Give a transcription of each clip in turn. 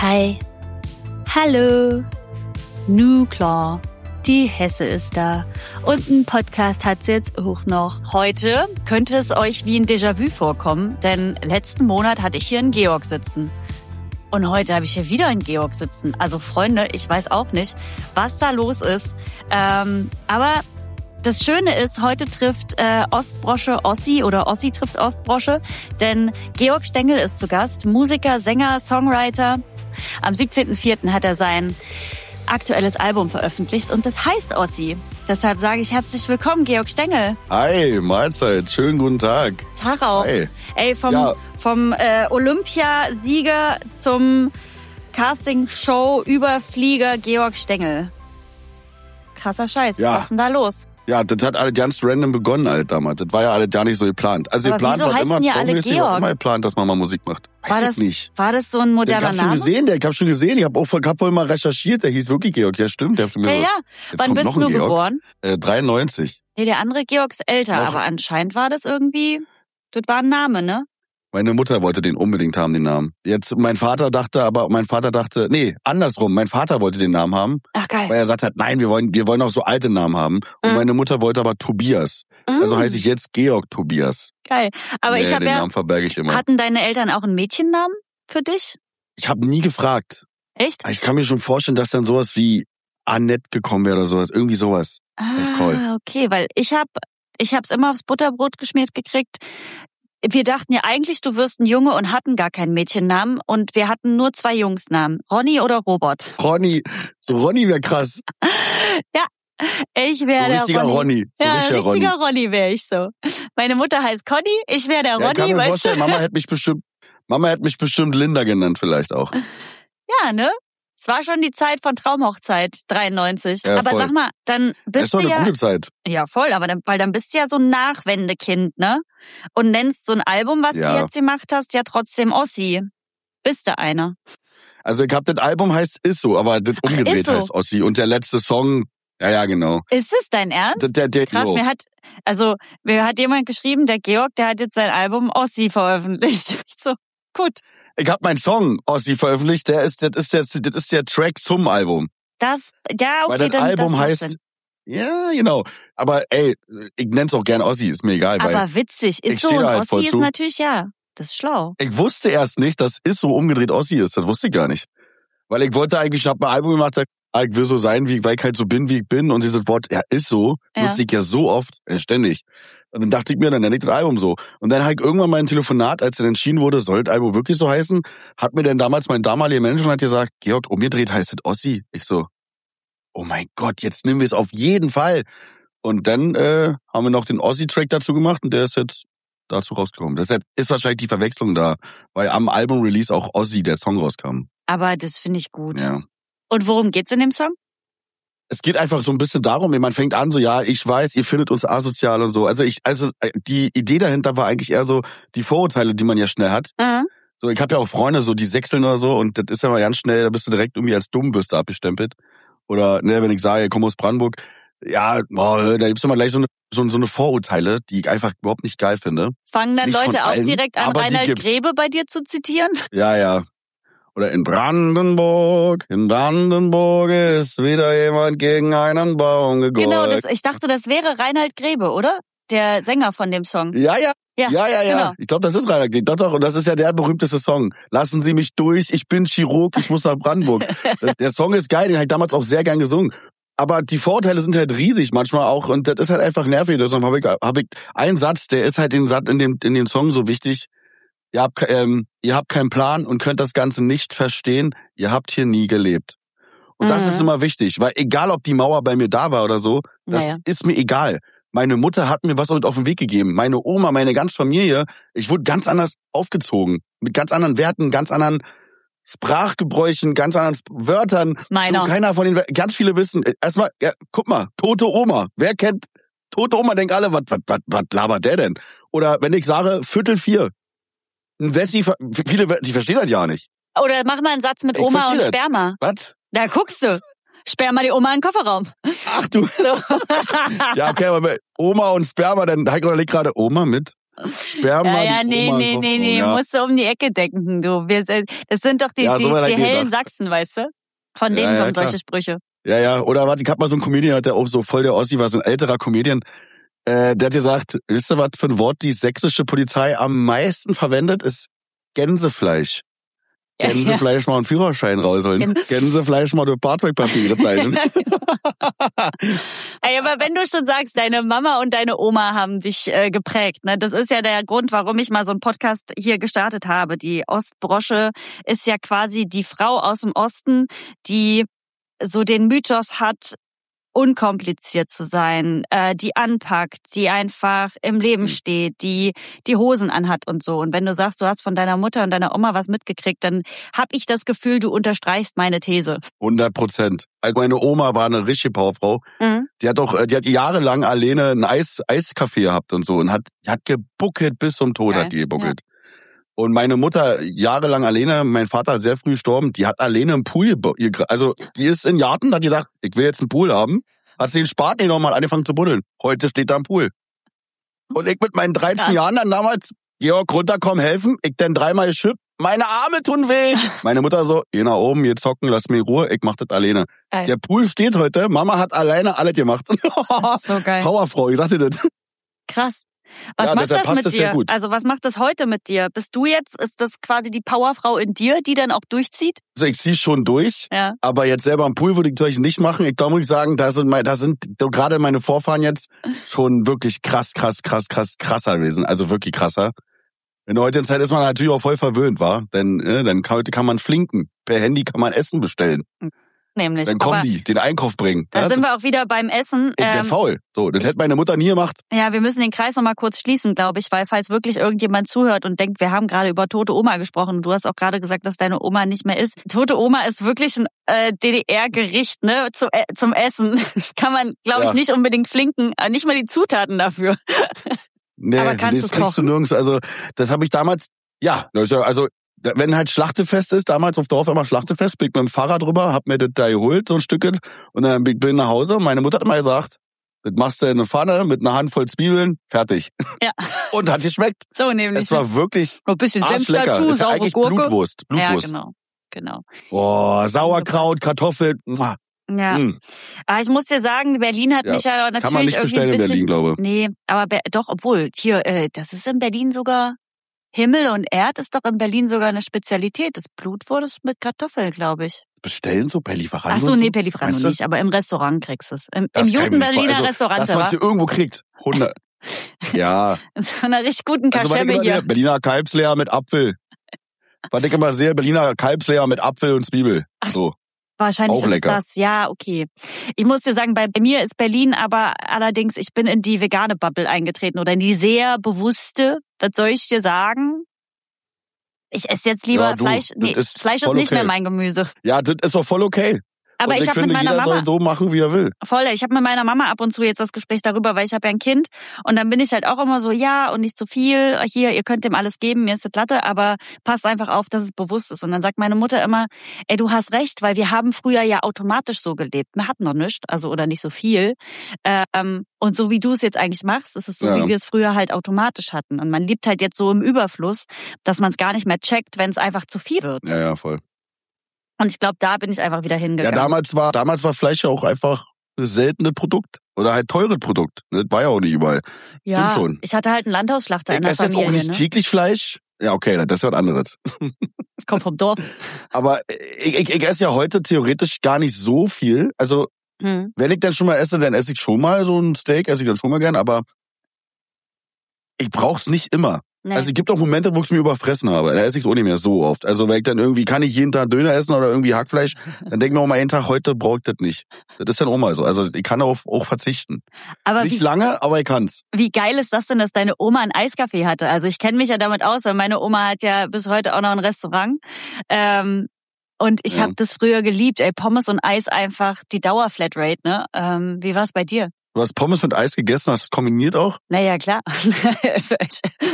Hi. Hallo. Nu klar. Die Hesse ist da. Und ein Podcast hat's jetzt auch noch. Heute könnte es euch wie ein Déjà-vu vorkommen, denn letzten Monat hatte ich hier einen Georg sitzen. Und heute habe ich hier wieder einen Georg sitzen. Also Freunde, ich weiß auch nicht, was da los ist. Aber das Schöne ist, heute trifft Ostbrosche Ossi oder Ossi trifft Ostbrosche, denn Georg Stengel ist zu Gast, Musiker, Sänger, Songwriter. Am 17.04. hat er sein aktuelles Album veröffentlicht und das heißt Ossi. Deshalb sage ich herzlich willkommen, Georg Stengel. Hi, Mahlzeit, schönen guten Tag. Tag auch. Hi. Ey, vom Olympiasieger zum Castingshow-Überflieger Georg Stengel. Krasser Scheiß, Ja. Was ist denn da los? Ja, das hat alles ganz random begonnen, halt damals. Das war ja alles gar nicht so geplant. Also Aber geplant wieso war immer, heißen ja alle Tommy ist ja auch Georg? immer geplant, dass man mal Musik macht. Weiß ich nicht. War das so ein Ich moderner hab schon Name? gesehen, ich hab wohl mal recherchiert, der hieß wirklich Georg. Ja, stimmt. Der hat mir so, Ja. jetzt Wann kommt bist noch ein du Georg. geboren? 93. Nee, der andere Georg ist älter, Noch. aber anscheinend war das irgendwie, das war ein Name, ne? Meine Mutter wollte den unbedingt haben, den Namen. Mein Vater dachte, nee, andersrum. Mein Vater wollte den Namen haben, Ach, geil. weil er sagt hat, nein, wir wollen auch so alte Namen haben. Und meine Mutter wollte aber Tobias. Also heiße ich jetzt Georg Tobias. Geil. Aber ich habe den ja, Namen verberge ich immer. hatten deine Eltern auch einen Mädchennamen für dich? Ich habe nie gefragt. Echt? Ich kann mir schon vorstellen, dass dann sowas wie Annette gekommen wäre oder sowas. Irgendwie sowas. Cool. Okay, weil ich hab's immer aufs Butterbrot geschmiert gekriegt. Wir dachten ja eigentlich, du wirst ein Junge und hatten gar keinen Mädchennamen und wir hatten nur 2 Jungsnamen. Ronny oder Robert. Ronny wäre krass. Ja, ich So wäre der richtiger Ronny. So Ja, richtiger Ronny. richtiger Ronny wäre ich so. Meine Mutter heißt Conny, ich wäre der Ja, ich kann Ronny, mir weißt vorstellen, Mama hätte mich bestimmt Linda genannt vielleicht auch. du? Ja, ne? Es war schon die Zeit von Traumhochzeit, 93. Ja, aber voll. sag mal, dann Das bist ist doch du eine ja... gute Zeit. Ja, voll, aber weil dann bist du ja so ein Nachwendekind, ne? Und nennst so ein Album, was Ja. du jetzt gemacht hast, ja trotzdem Ossi. Bist du einer? Also ich hab das Album heißt Ist so, aber das umgedreht Ist so. heißt Ossi. Und der letzte Song, ja, genau. Ist es dein Ernst? Der Krass, mir hat jemand geschrieben, der Georg, der hat jetzt sein Album Ossi veröffentlicht. Ich so, gut. Ich hab meinen Song Ossi veröffentlicht, das ist der Track zum Album. Ja, okay, Weil das dann Album das macht heißt, Sinn. ja, genau. Aber ey, ich nenn's auch gern Ossi, ist mir egal. Weil Aber witzig, ich ist so steh und da halt voll Ossi ist zu. natürlich, ja, das ist schlau. ich wusste erst nicht, dass Ist so umgedreht Ossi ist. Das wusste ich gar nicht. Weil ich hab ein Album gemacht, ich will so sein, weil ich halt so bin, wie ich bin. Und dieses Wort, ja, ist so, Ja. nutze ich ja so oft, ständig. Und dann dachte ich mir, dann nenne ich das Album so. Und dann habe ich irgendwann mal ein Telefonat, als dann entschieden wurde, soll das Album wirklich so heißen, hat mir dann damals mein damaliger Manager hat gesagt, Georg, umgedreht heißt das Ossi. Ich so, oh mein Gott, jetzt nehmen wir es auf jeden Fall. Und dann haben wir noch den Ossi-Track dazu gemacht und der ist jetzt dazu rausgekommen. Deshalb ist wahrscheinlich die Verwechslung da, weil am Album-Release auch Ossi, der Song, rauskam. Aber das finde ich gut. Ja. Und worum geht's in dem Song? Es geht einfach so ein bisschen darum, man fängt an so, ja, ich weiß, ihr findet uns asozial und so. Also die Idee dahinter war eigentlich eher so die Vorurteile, die man ja schnell hat. Mhm. So, ich habe ja auch Freunde, so die sechseln oder so und das ist ja mal ganz schnell, da bist du direkt irgendwie als Dummbürste abgestempelt. Oder ne, wenn ich sage, ich komme aus Brandenburg, ja, da gibt's immer gleich so eine Vorurteile, die ich einfach überhaupt nicht geil finde. Fangen dann Nicht von Leute auch allen, direkt an, aber die Reinhard gibt's. Grebe bei dir zu zitieren? Ja. Oder in Brandenburg ist wieder jemand gegen einen Baum gegurkt. Genau, ich dachte, das wäre Reinhard Grebe, oder? Der Sänger von dem Song. Ja. Genau. Ich glaube, das ist Rainer Kling. Doch. Und das ist ja der berühmteste Song. Lassen Sie mich durch, ich bin Chirurg, ich muss nach Brandenburg. Der Song ist geil, den habe ich damals auch sehr gern gesungen. Aber die Vorteile sind halt riesig manchmal auch und das ist halt einfach nervig. Deshalb habe ich einen Satz, der ist halt in dem Song so wichtig. Ihr habt keinen Plan und könnt das Ganze nicht verstehen. Ihr habt hier nie gelebt. Und das ist immer wichtig, weil egal, ob die Mauer bei mir da war oder so, das ist mir egal. Meine Mutter hat mir was auf den Weg gegeben. Meine Oma, meine ganze Familie. Ich wurde ganz anders aufgezogen. Mit ganz anderen Werten, ganz anderen Sprachgebräuchen, ganz anderen Wörtern. Meiner. Keiner von den, ganz viele wissen. Erstmal, ja, guck mal, tote Oma. Wer kennt tote Oma? Denkt alle, was labert der denn? Oder wenn ich sage, 3:45. Ein Wessi, viele, die verstehen das ja nicht. Oder mach mal einen Satz mit Ich Oma verstehe und das. Sperma. Was? Da guckst du. Sperma die Oma in den Kofferraum. Ach du. So. Ja, okay, aber Oma und Sperma, dann leg gerade Oma mit. Sperr mal Ja, die nee, Oma nee, im nee, Kofferraum, nee, ja. musst du um die Ecke denken, du. Das sind doch die Ja, so weit hab ich hellen gedacht. Sachsen, weißt du? Von Ja, denen ja, kommen klar. solche Sprüche. Ja. Oder warte, ich hab mal so einen Comedian, der auch so voll der Ossi war, so ein älterer Comedian. Der hat gesagt, wisst ihr, was für ein Wort die sächsische Polizei am meisten verwendet, ist Gänsefleisch. Ja, Gänsefleisch mal einen Führerschein rausholen. Gänsefleisch mal durch Fahrzeugpapiere zeichnen. Ey, aber wenn du schon sagst, deine Mama und deine Oma haben dich geprägt, ne? Das ist ja der Grund, warum ich mal so einen Podcast hier gestartet habe. Die Ostbrosche ist ja quasi die Frau aus dem Osten, die so den Mythos hat, unkompliziert zu sein, die anpackt, die einfach im Leben steht, die Hosen anhat und so. Und wenn du sagst, du hast von deiner Mutter und deiner Oma was mitgekriegt, dann hab ich das Gefühl, du unterstreichst meine These. 100%. Also meine Oma war eine richtige Powerfrau. Mhm. Die hat jahrelang alleine ein Eiscafé gehabt und so und hat gebuckelt bis zum Tod, Geil. hat die gebuckelt. Und meine Mutter jahrelang alleine, mein Vater sehr früh gestorben, die hat alleine einen Pool also die ist in Garten, hat gesagt, ich will jetzt einen Pool haben, hat sie den Spaten nochmal angefangen zu buddeln. Heute steht da ein Pool. Und ich mit meinen 13 Jahren dann damals, Georg, runterkommen, helfen, ich dann 3-mal geschippt, meine Arme tun weh. Meine Mutter so, geh nach oben, jetzt zocken, lass mir Ruhe, ich mach das alleine. Geil. Der Pool steht heute, Mama hat alleine alles gemacht. Das ist so geil. Powerfrau, ich sagte das. Krass. Was Ja, macht deshalb das passt mit das sehr dir? gut. Also was macht das heute mit dir? Bist du jetzt, ist das quasi die Powerfrau in dir, die dann auch durchzieht? Also ich zieh schon durch, Ja. aber jetzt selber am Pool würde ich solche nicht machen. Ich glaube, muss ich sagen, da sind gerade meine Vorfahren jetzt schon wirklich krasser gewesen. Also wirklich krasser. In der heutigen Zeit ist man natürlich auch voll verwöhnt, war. Denn heute kann man flinken. Per Handy kann man Essen bestellen. Nämlich. Dann kommen Aber die, den Einkauf bringen. da sind wir auch wieder beim Essen. Ich werd faul. So, das hätte meine Mutter nie gemacht. Ja, wir müssen den Kreis noch mal kurz schließen, glaube ich, weil falls wirklich irgendjemand zuhört und denkt, wir haben gerade über tote Oma gesprochen, du hast auch gerade gesagt, dass deine Oma nicht mehr ist. Tote Oma ist wirklich ein DDR-Gericht, ne, zum Essen. Das kann man, glaube ich, nicht unbedingt flinken, nicht mal die Zutaten dafür. Nee, Aber kannst das du kriegst du kochen? nirgends. Also, das habe ich damals, also, wenn halt Schlachtefest ist, damals auf Dorf immer Schlachtefest, bin ich mit dem Fahrrad drüber, hab mir das da geholt, so ein Stück, und dann bin ich nach Hause. Meine Mutter hat immer gesagt, das machst du in eine Pfanne mit einer Handvoll Zwiebeln, fertig. Ja. Und hat geschmeckt. So nämlich. Es war wirklich ein bisschen Senf arschlecker. dazu, Ist ja saure eigentlich Gurke. Blutwurst. Ja, genau. Oh, Sauerkraut, Kartoffeln. Ja. Mm. Aber ich muss dir sagen, Berlin hat mich ja natürlich Kann man nicht irgendwie bestellen ein in bisschen... Berlin, glaube ich. Nee, aber doch, obwohl, hier, das ist in Berlin sogar... Himmel und Erd ist doch in Berlin sogar eine Spezialität. Das Blutwurst mit Kartoffeln, glaube ich. Bestellen so per Lieferando? Ach so, nee, per Lieferando Meinst du? nicht, aber im Restaurant kriegst du es. Im Das kann ich mir guten nicht vor- Berliner Restaurant, Dass man es wa? hier irgendwo kriegt. 100. Ja. So einer richtig guten Also, was ich Kaschemme immer hier. sehe, Berliner Kalbsleher mit Apfel. Was ich immer sehe, Berliner Kalbsleher mit Apfel und Zwiebel. So. Wahrscheinlich auch ist lecker. das, ja, okay. Ich muss dir sagen, bei mir ist Berlin aber allerdings, ich bin in die vegane Bubble eingetreten oder in die sehr bewusste, das soll ich dir sagen. Ich esse jetzt lieber Ja, du, Fleisch. das Nee, ist Fleisch ist voll nicht okay. mehr mein Gemüse. Ja, das ist doch voll okay. Aber und ich habe mit finde, meiner jeder Mama soll so machen, wie er will. ich habe mit meiner Mama ab und zu jetzt das Gespräch darüber, weil ich habe ja ein Kind und dann bin ich halt auch immer so, ja, und nicht zu viel, hier, ihr könnt dem alles geben, mir ist das Latte, aber passt einfach auf, dass es bewusst ist. Und dann sagt meine Mutter immer, ey, du hast recht, weil wir haben früher ja automatisch so gelebt. Wir hatten noch nichts, also oder nicht so viel. Und so wie du es jetzt eigentlich machst, ist es so, wie wir es früher halt automatisch hatten. Und man lebt halt jetzt so im Überfluss, dass man es gar nicht mehr checkt, wenn es einfach zu viel wird. Ja, voll. Und ich glaube, da bin ich einfach wieder hingegangen. Ja, damals war Fleisch ja auch einfach ein seltenes Produkt. Oder halt teures Produkt. Das war ja auch nicht überall. Ja, Stimmt schon. ich hatte halt einen Landhausschlachter Ich in der esse jetzt Familie. auch nicht Ne? täglich Fleisch. Ja, okay, das ist was anderes. Ich komme vom Dorf. Aber ich esse ja heute theoretisch gar nicht so viel. Also, wenn ich dann schon mal esse, dann esse ich schon mal so ein Steak, esse ich dann schon mal gern, aber ich brauch's nicht immer. Nee. Also es gibt auch Momente, wo ich es mir überfressen habe. Da esse ich es auch nicht mehr so oft. Also wenn ich dann irgendwie, kann ich jeden Tag Döner essen oder irgendwie Hackfleisch, dann denke ich mir auch mal jeden Tag, heute brauche ich das nicht. Das ist dann auch mal so. Also ich kann auch verzichten. Aber Nicht lange, aber ich kann's. wie geil ist das denn, dass deine Oma ein Eiscafé hatte? Also ich kenne mich ja damit aus, weil meine Oma hat ja bis heute auch noch ein Restaurant. Und ich habe das früher geliebt. Ey, Pommes und Eis einfach die Dauerflatrate, ne? Wie war's bei dir? Du hast Pommes mit Eis gegessen, hast du es kombiniert auch? Naja, klar.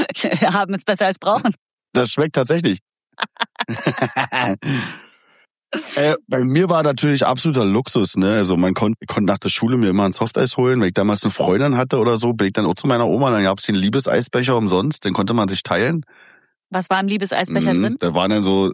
Wir haben es besser als brauchen. Das schmeckt tatsächlich. Bei mir war natürlich absoluter Luxus, ne? Also man konnte nach der Schule mir immer ein Softeis holen. Wenn ich damals eine Freundin hatte oder so, bin ich dann auch zu meiner Oma, dann gab's den Liebeseisbecher umsonst, den konnte man sich teilen. Was war im Liebeseisbecher drin? Da waren dann so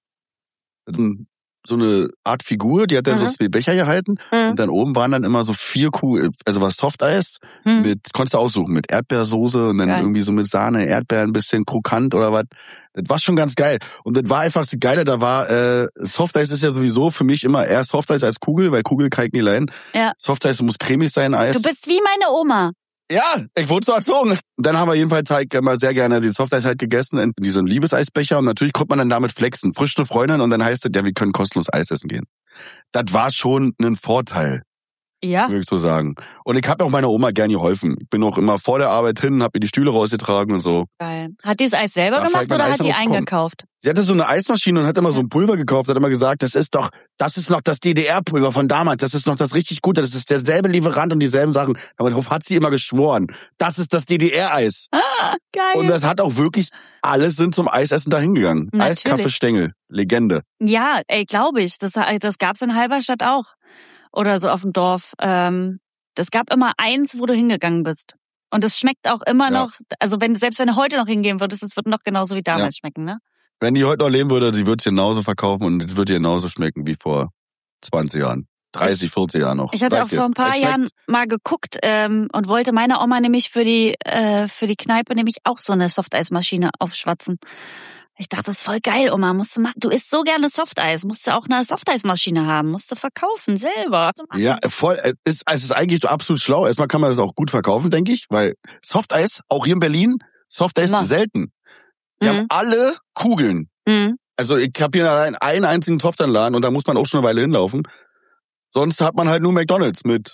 eine Art Figur, die hat dann so 2 Becher gehalten und dann oben waren dann immer so 4 Kugeln, also was Softeis konntest du aussuchen, mit Erdbeersoße und dann irgendwie so mit Sahne, Erdbeeren, ein bisschen krokant oder was. Das war schon ganz geil. Und das war einfach das Geile, da war, Softeis ist ja sowieso für mich immer eher Softeis als Kugel, weil Kugel kann ich nie leiden. Ja. Softeis muss cremig sein, Eis. Du bist wie meine Oma. Ja, ich wurde so erzogen. Und dann haben wir jedenfalls halt immer sehr gerne den Softeis halt gegessen in diesem Liebeseisbecher. Und natürlich konnte man dann damit flexen. Frisch eine Freundin und dann heißt es, ja, wir können kostenlos Eis essen gehen. Das war schon ein Vorteil. Ja. Würde ich so sagen. Und ich habe auch meiner Oma gern geholfen. Ich bin auch immer vor der Arbeit hin, habe ihr die Stühle rausgetragen und so. Geil. Hat die das Eis selber gemacht oder hat die eingekauft? Sie hatte so eine Eismaschine und hat immer so ein Pulver gekauft. Hat immer gesagt, das ist noch das DDR-Pulver von damals. Das ist noch das richtig Gute. Das ist derselbe Lieferant und dieselben Sachen. Aber darauf hat sie immer geschworen. Das ist das DDR-Eis. Ah, geil. Und das hat auch wirklich, alle sind zum Eisessen dahin gegangen. Eis, Kaffee, Stängel. Legende. Ja, glaube ich. Das gab's in Halberstadt auch. Oder so auf dem Dorf. Das gab immer eins, wo du hingegangen bist. Und es schmeckt auch immer noch, also selbst wenn du heute noch hingehen würdest, es wird noch genauso wie damals schmecken, ne? Wenn die heute noch leben würde, sie würde es genauso verkaufen und es würde genauso schmecken wie vor 20 Jahren. 30, 40 Jahren noch. Ich hatte auch vor ein paar Jahren mal geguckt und wollte meiner Oma nämlich für die Kneipe nämlich auch so eine Softeismaschine aufschwatzen. Ich dachte, das ist voll geil, Oma, musst du machen. Du isst so gerne Softeis, musst du auch eine Softeismaschine haben, musst du verkaufen, selber. Ja, voll, es ist eigentlich absolut schlau. Erstmal kann man das auch gut verkaufen, denke ich, weil Softeis, auch hier in Berlin, Softeis ist selten. Die haben alle Kugeln. Also ich habe hier allein einen einzigen Softeis-Laden und da muss man auch schon eine Weile hinlaufen. Sonst hat man halt nur McDonald's mit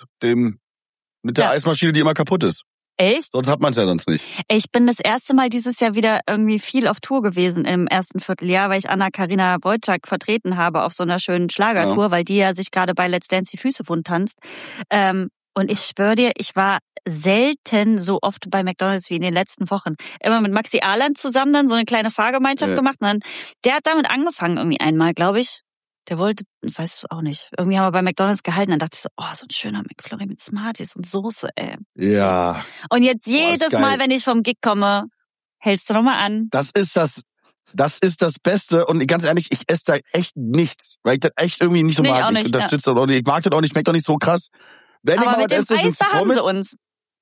der Eismaschine, die immer kaputt ist. Echt? Sonst hat man es ja sonst nicht. Ich bin das erste Mal dieses Jahr wieder irgendwie viel auf Tour gewesen im ersten Vierteljahr, weil ich Anna-Karina Wojcik vertreten habe auf so einer schönen Schlagertour, weil die ja sich gerade bei Let's Dance die Füße wund tanzt. Und ich schwöre dir, ich war selten so oft bei McDonald's wie in den letzten Wochen. Immer mit Maxi Ahland zusammen dann so eine kleine Fahrgemeinschaft gemacht. Und dann, der hat damit angefangen irgendwie einmal, glaube ich. Der wollte, ich weiß es auch nicht. Irgendwie haben wir bei McDonald's gehalten, dann dachte ich so, oh, so ein schöner McFlurry mit Smarties und Soße, ey. Ja. Und jetzt jedes Mal, wenn ich vom Gig komme, hältst du nochmal an. Das ist das Beste und ganz ehrlich, ich esse da echt nichts, weil ich das echt irgendwie nicht so mag. Auch nicht, ich unterstütze das auch nicht. Ich mag das auch nicht, schmeckt auch nicht so krass. Wenn aber ich mal mit was dem esse, Eis, da haben sie uns.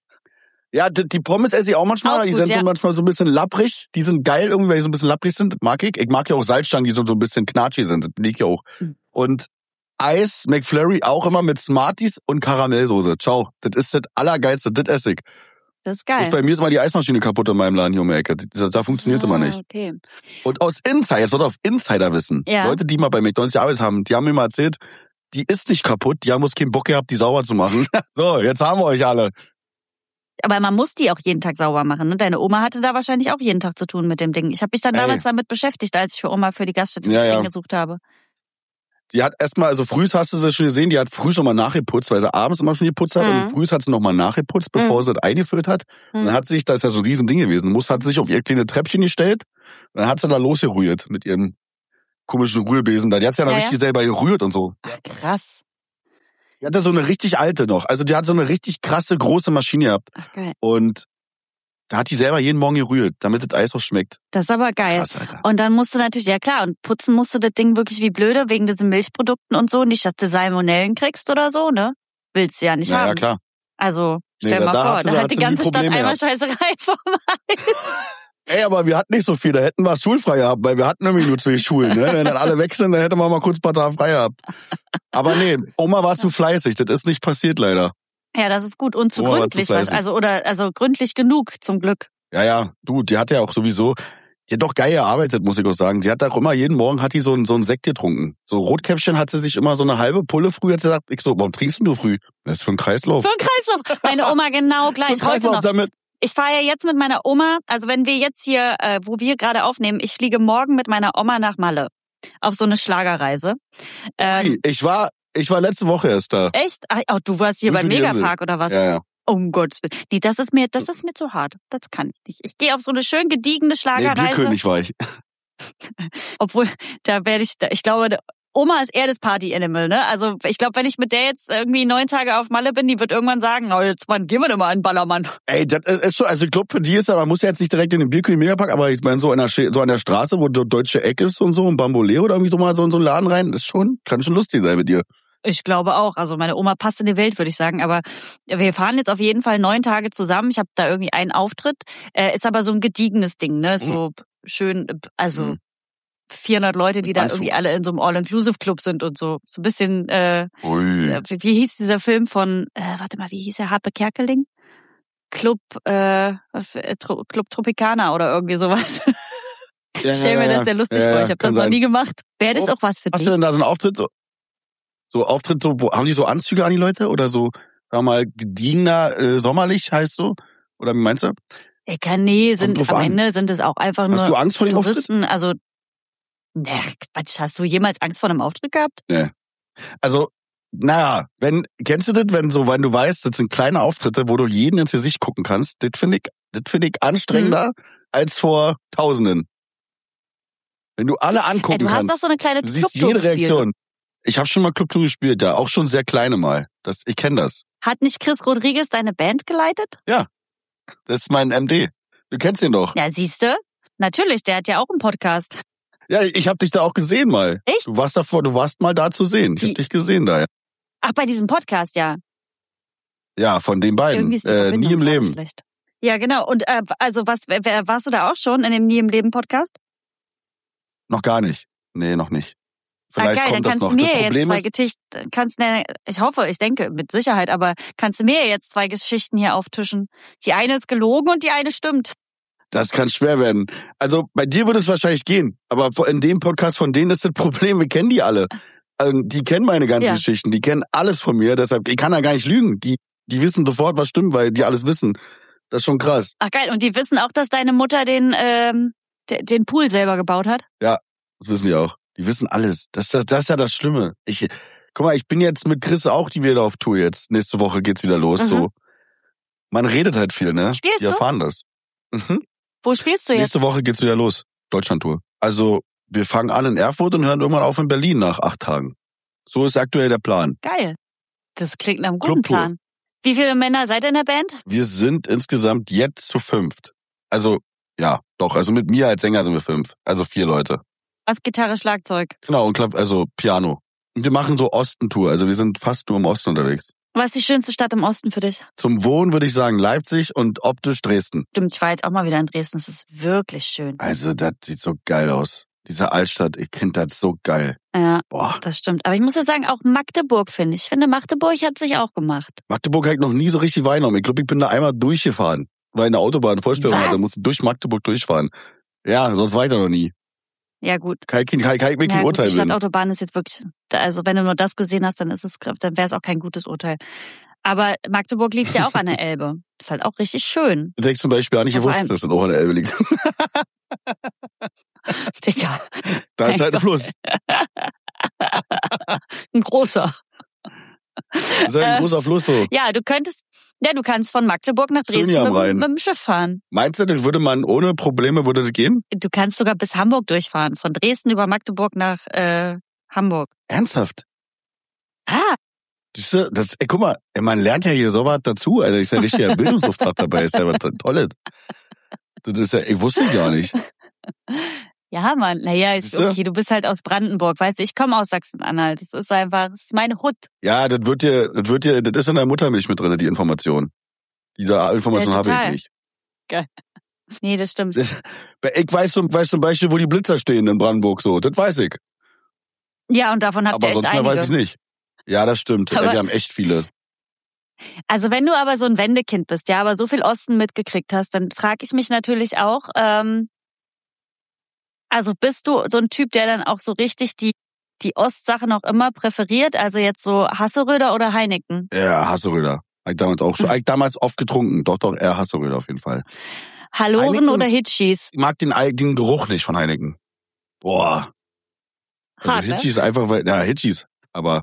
Ja, die Pommes esse ich auch manchmal, auch die sind so manchmal so ein bisschen lapprig. Die sind geil irgendwie, weil die so ein bisschen lapprig sind, mag ich. Ich mag ja auch Salzstangen, die so ein bisschen knatschig sind, das liegt ja auch. Und Eis, McFlurry auch immer mit Smarties und Karamellsoße. Ciao, das ist das Allergeilste, das esse ich. Das ist geil. Bei mir ist mal die Eismaschine kaputt in meinem Laden hier um die Ecke. Da funktioniert immer nicht. Okay. Und aus jetzt wird auf Insiderwissen. Ja. Leute, die mal bei McDonald's gearbeitet haben, die haben mir mal erzählt, die ist nicht kaputt, die haben uns keinen Bock gehabt, die sauber zu machen. So, jetzt haben wir euch alle. Aber man muss die auch jeden Tag sauber machen. Ne? Deine Oma hatte da wahrscheinlich auch jeden Tag zu tun mit dem Ding. Ich habe mich dann damals damit beschäftigt, als ich für Oma für die Gaststätte das Ding gesucht habe. Die hat erstmal, also frühs hast du sie schon gesehen, die hat frühs nochmal nachgeputzt, weil sie abends immer schon geputzt hat und frühs hat sie nochmal nachgeputzt, bevor sie das eingefüllt hat. Und dann hat sich, das ist ja so ein Riesending gewesen, hat sich auf ihr kleine Treppchen gestellt und dann hat sie da losgerührt mit ihrem komischen Rührbesen da. Die hat ja dann richtig selber gerührt und so. Ach, krass. Die hatte so eine richtig alte noch. Also die hat so eine richtig krasse, große Maschine gehabt. Ach, geil. Und da hat die selber jeden Morgen gerührt, damit das Eis auch schmeckt. Das ist aber geil. Krass, Alter. Und dann musst du natürlich, ja klar, und putzen musst du das Ding wirklich wie blöde, wegen diesen Milchprodukten und so. Nicht, dass du Salmonellen kriegst oder so, ne? Willst du ja nicht haben. Ja, klar. Also, stell mal vor, da hat die ganze Stadt einmal Scheißerei vom Eis. Ey, aber wir hatten nicht so viel, da hätten wir schulfrei gehabt, weil wir hatten nämlich nur 2 Schulen, ne? Wenn dann alle weg sind, dann hätten wir mal kurz ein paar Tage frei gehabt. Aber nee, Oma war zu fleißig, das ist nicht passiert leider. Ja, das ist gut und zu gründlich, also gründlich genug, zum Glück. Ja, die hat ja auch sowieso, die hat doch geil gearbeitet, muss ich auch sagen. Die hat auch immer, jeden Morgen hat die so einen Sekt getrunken. So Rotkäppchen hat sie sich immer so eine halbe Pulle früh, hat sie gesagt, ich so, warum trinkst du früh? Das ist für einen Kreislauf. Für einen Kreislauf. Meine Oma genau gleich, heute noch. Damit. Ich fahre ja jetzt mit meiner Oma, also wenn wir jetzt hier, wo wir gerade aufnehmen, ich fliege morgen mit meiner Oma nach Malle auf so eine Schlagerreise. Ich war letzte Woche erst da. Echt? Ach, du warst hier beim Megapark oder was? Ja. Um Gottes Willen. Nee, das ist mir zu hart. Das kann ich nicht. Ich gehe auf so eine schön gediegene Schlagerreise. Nee, Bierkönig war ich. Obwohl, da werde ich glaube, Oma ist eher das Party-Animal, ne? Also ich glaube, wenn ich mit der jetzt irgendwie 9 Tage auf Malle bin, die wird irgendwann sagen, oh, jetzt wann gehen wir denn mal in den Ballermann. Ey, das ist schon, also ich glaube, für die ist ja, man muss ja jetzt nicht direkt in den Bierkühl Megapark, aber ich meine, so an der Straße, wo der Deutsche Eck ist und so, ein Bamboleo oder irgendwie so mal so in so einen Laden rein, kann schon lustig sein mit dir. Ich glaube auch. Also meine Oma passt in die Welt, würde ich sagen. Aber wir fahren jetzt auf jeden Fall 9 Tage zusammen. Ich habe da irgendwie einen Auftritt. Ist aber so ein gediegenes Ding, ne? Ist so schön, also 400 Leute, die da irgendwie alle in so einem All-Inclusive-Club sind und so. So ein bisschen, wie hieß dieser Film von, wie hieß er? Harpe Kerkeling? Club Tropicana oder irgendwie sowas. Ich stell mir das sehr lustig vor. Ich habe das noch nie gemacht. Wäre das auch was für dich? Hast du denn da so einen Auftritt? Haben die so Anzüge an die Leute? Oder so, sagen wir mal, gediegener, sommerlich heißt so? Oder wie meinst du? Nee, am Ende sind es auch einfach nur Hast du Angst vor dem Touristen. Auftritt? Also, Quatsch, hast du jemals Angst vor einem Auftritt gehabt? Nee. Also, kennst du das, wenn du weißt, das sind kleine Auftritte, wo du jeden ins Gesicht gucken kannst, das finde ich anstrengender als vor Tausenden. Wenn du alle angucken kannst. Du hast doch so eine kleine Du siehst Clubtour jede gespielt. Reaktion. Ich habe schon mal Clubtour gespielt, ja, auch schon sehr kleine mal. Ich kenne das. Hat nicht Chris Rodriguez deine Band geleitet? Ja, das ist mein MD. Du kennst ihn doch. Ja, siehste? Natürlich, der hat ja auch einen Podcast. Ja, ich habe dich da auch gesehen mal. Echt? Du warst mal da zu sehen. Ich habe dich gesehen da, ja. Ach, bei diesem Podcast, ja. Ja, von den beiden. Irgendwie ist die Verbindung Nie im Leben. schlecht. Ja, genau. Und warst du da auch schon in dem Nie im Leben Podcast? Noch gar nicht. Nee, noch nicht. Vielleicht geil, kommt dann das noch. kannst du mir Das jetzt Problem zwei ist, Geschichten, ich denke mit Sicherheit, aber kannst du mir jetzt 2 Geschichten hier auftischen? Die eine ist gelogen und die eine stimmt. das kann schwer werden. Also bei dir würde es wahrscheinlich gehen, aber in dem Podcast von denen ist das Problem, wir kennen die alle. Die kennen meine ganzen Geschichten, die kennen alles von mir, deshalb, ich kann da gar nicht lügen. Die wissen sofort, was stimmt, weil die alles wissen. Das ist schon krass. Ach geil, und die wissen auch, dass deine Mutter den Pool selber gebaut hat? Ja, das wissen die auch. Die wissen alles. Das ist ja das Schlimme. Guck mal, ich bin jetzt mit Chris auch die wieder auf Tour jetzt. Nächste Woche geht's wieder los. So, man redet halt viel, ne? Spielst die du? erfahren das. Mhm. Wo spielst du jetzt? Nächste Woche geht's wieder los. Deutschlandtour. Also, wir fangen an in Erfurt und hören irgendwann auf in Berlin nach 8 Tagen. So ist aktuell der Plan. Geil. Das klingt nach einem guten Clubtour. Plan. Wie viele Männer seid ihr in der Band? Wir sind insgesamt jetzt zu 5. Also, ja, doch. Also mit mir als Sänger sind wir 5. Also 4 Leute. Bass, Gitarre, Schlagzeug. Genau, und also Piano. Und wir machen so Ostentour. Also wir sind fast nur im Osten unterwegs. Was ist die schönste Stadt im Osten für dich? Zum Wohnen würde ich sagen Leipzig und optisch Dresden. Stimmt, ich war jetzt auch mal wieder in Dresden. Es ist wirklich schön. Also das sieht so geil aus. Diese Altstadt, ich finde das so geil. Ja, Boah. das stimmt. Aber ich muss jetzt sagen, auch Magdeburg finde ich. Ich finde, Magdeburg hat sich auch gemacht. Magdeburg habe ich noch nie so richtig wahrgenommen. Ich glaube, ich bin da einmal durchgefahren, weil eine Autobahn Vollsperrung Was? hatte. Musste durch Magdeburg durchfahren. Ja, sonst war ich da noch nie. Ja, gut. Kann ich mir kein Urteil die bilden. Stadtautobahn ist jetzt wirklich, also wenn du nur das gesehen hast, dann wäre es auch kein gutes Urteil. Aber Magdeburg liegt ja auch an der Elbe. Ist halt auch richtig schön. Das hätte ich zum Beispiel auch nicht gewusst, dass das auch an der Elbe liegt. Digga. Da ist halt ein Fluss. Ein großer. Das ist halt ein großer Fluss so. Ja, du kannst von Magdeburg nach Schön Dresden hier am mit Rhein. dem Schiff fahren. Meinst du, das würde man ohne Probleme, würde das gehen? Du kannst sogar bis Hamburg durchfahren. Von Dresden über Magdeburg nach Hamburg. Ernsthaft? Ah, Siehst du, guck mal, man lernt ja hier so was dazu. Also ist ja richtig ein Bildungsauftrag dabei, ist ja was Tolles. Das ist ja, ich wusste gar nicht. ja, Mann. Naja, ist Siehste? okay. Du bist halt aus Brandenburg. Weißt du, ich komme aus Sachsen-Anhalt. Das ist meine Hut. Ja, das ist in der Muttermilch mit drin, die Information. Diese Information Ja, habe total. ich nicht. Geil. Nee, das stimmt. Ich weiß zum Beispiel, wo die Blitzer stehen in Brandenburg so. Das weiß ich. Ja, und davon habt Aber ihr echt sonst mehr einige. weiß ich nicht. Ja, das stimmt. Aber- Wir haben echt viele. Also wenn du aber so ein Wendekind bist, ja, aber so viel Osten mitgekriegt hast, dann frage ich mich natürlich auch, also bist du so ein Typ, der dann auch so richtig die Ostsachen auch immer präferiert? Also jetzt so Hasseröder oder Heineken? Ja, Hasseröder. Hab ich damals auch schon. Hab ich damals oft getrunken. Doch, eher Hasseröder auf jeden Fall. Halloren Heineken- oder Hitchis? Ich mag den Geruch nicht von Heineken. Boah. Also Hart, ne? Hitchis einfach, Hitchis. Aber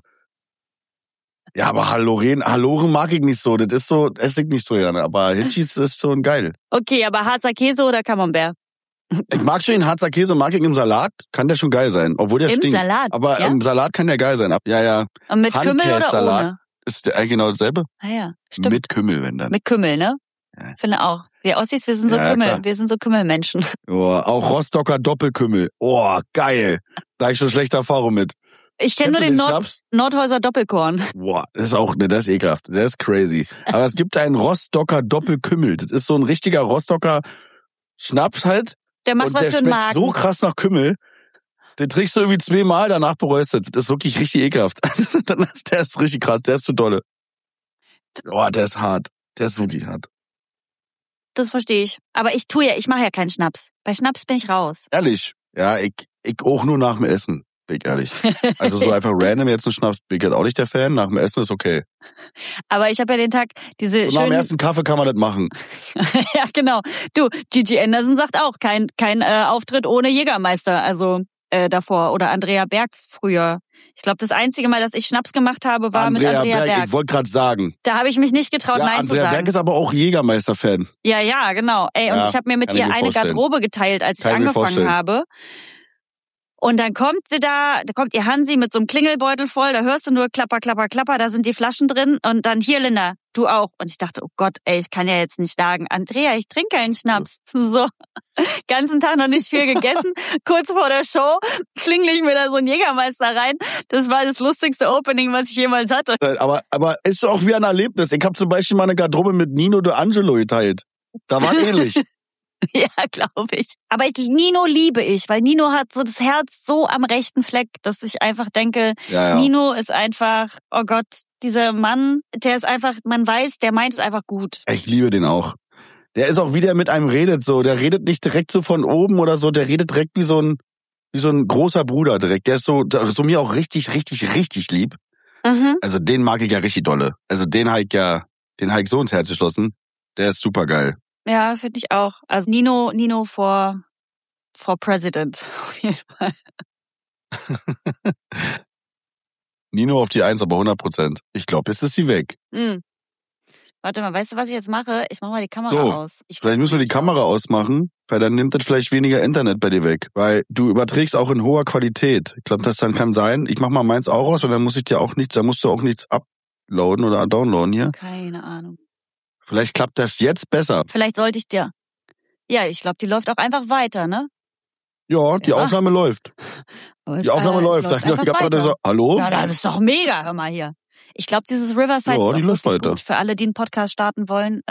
Halloren mag ich nicht so. Das ist so, esse ich nicht so gerne. Aber Hitchis ist schon geil. Okay, aber Harzer Käse oder Camembert? Ich mag schon den Harzer Käse, mag ich im Salat, kann der schon geil sein, obwohl der stinkt. Im Salat? Aber ja? im Salat kann der geil sein. Ja. Und mit Kümmel oder Handkässalat ohne? ist eigentlich genau dasselbe. Ah ja, stimmt. Mit Kümmel, wenn dann. Mit Kümmel, ne? Ja. Finde auch. Wir Ossis, wir sind so klar. Wir sind so Kümmelmenschen. Oh, auch Rostocker Doppelkümmel. Oh, geil. Da hab ich schon schlechte Erfahrung mit. Ich kenne nur den Nordhäuser Doppelkorn. Boah, das ist auch, das ist ekelhaft. Das ist crazy. Aber es gibt einen Rostocker Doppelkümmel. Das ist so ein richtiger Rostocker Schnaps halt. Der macht und was der für einen schmeckt Magen. so krass nach Kümmel. Den trinkst du irgendwie 2-mal, danach bereust du. Das ist wirklich richtig ekelhaft. Der ist richtig krass, der ist zu dolle. Oh, der ist hart. Der ist wirklich hart. Das verstehe ich. Aber ich mache ja keinen Schnaps. Bei Schnaps bin ich raus. Ehrlich? Ja, ich auch nur nach dem Essen. Bin ich ehrlich. Also so einfach random jetzt einen Schnaps, bin ich halt auch nicht der Fan. Nach dem Essen ist okay. Aber ich habe ja den Tag diese so nach dem ersten Kaffee kann man das machen. Ja, genau. Du, Gigi Anderson sagt auch, kein Auftritt ohne Jägermeister, also davor. Oder Andrea Berg früher. Ich glaube, das einzige Mal, dass ich Schnaps gemacht habe, war mit Andrea Berg. Ich wollte gerade sagen. Da habe ich mich nicht getraut, Nein zu sagen. Andrea Berg ist aber auch Jägermeister-Fan. Ja, genau. Und ich habe mir mit ihr eine Garderobe geteilt, als ich angefangen habe. Und dann kommt ihr Hansi mit so einem Klingelbeutel voll, da hörst du nur klapper, klapper, klapper, da sind die Flaschen drin und dann hier, Linda, du auch. Und ich dachte, oh Gott, ich kann ja jetzt nicht sagen, Andrea, ich trinke keinen Schnaps. So, ganzen Tag noch nicht viel gegessen, kurz vor der Show klingle ich mir da so einen Jägermeister rein. Das war das lustigste Opening, was ich jemals hatte. Aber ist auch wie ein Erlebnis. Ich habe zum Beispiel mal eine Garderobe mit Nino D'Angelo geteilt. Da war ähnlich. Ja, glaube ich. Aber Nino liebe ich, weil Nino hat so das Herz so am rechten Fleck, dass ich einfach denke, ja. Nino ist einfach, oh Gott, dieser Mann, der ist einfach, man weiß, der meint es einfach gut. Ich liebe den auch. Der ist auch, wie der mit einem redet, so. Der redet nicht direkt so von oben oder so, der redet direkt wie so ein großer Bruder direkt. Der ist so mir auch richtig, richtig, richtig lieb. Mhm. Also den mag ich ja richtig dolle. Also den hab ich so ins Herz geschlossen. Der ist super geil. Ja, finde ich auch. Also Nino for President, auf jeden Fall. Nino auf die 1, aber 100%. Ich glaube, jetzt ist sie weg. Warte mal, weißt du, was ich jetzt mache? Ich mache mal die Kamera aus. Vielleicht müssen wir die Kamera ausmachen, weil dann nimmt das vielleicht weniger Internet bei dir weg. Weil du überträgst auch in hoher Qualität. Ich glaube, das dann kann sein. Ich mach mal meins auch aus und dann musst du auch nichts uploaden oder downloaden hier. Keine Ahnung. Vielleicht klappt das jetzt besser. Vielleicht sollte ich dir. Ja, ich glaube, die läuft auch einfach weiter, ne? Ja, die Aufnahme läuft. Die Aufnahme läuft. Ich habe gerade so, hallo? Ja, das ist doch mega, hör mal hier. Ich glaube, dieses Riverside ist auch wirklich weiter. Gut. Für alle, die einen Podcast starten wollen.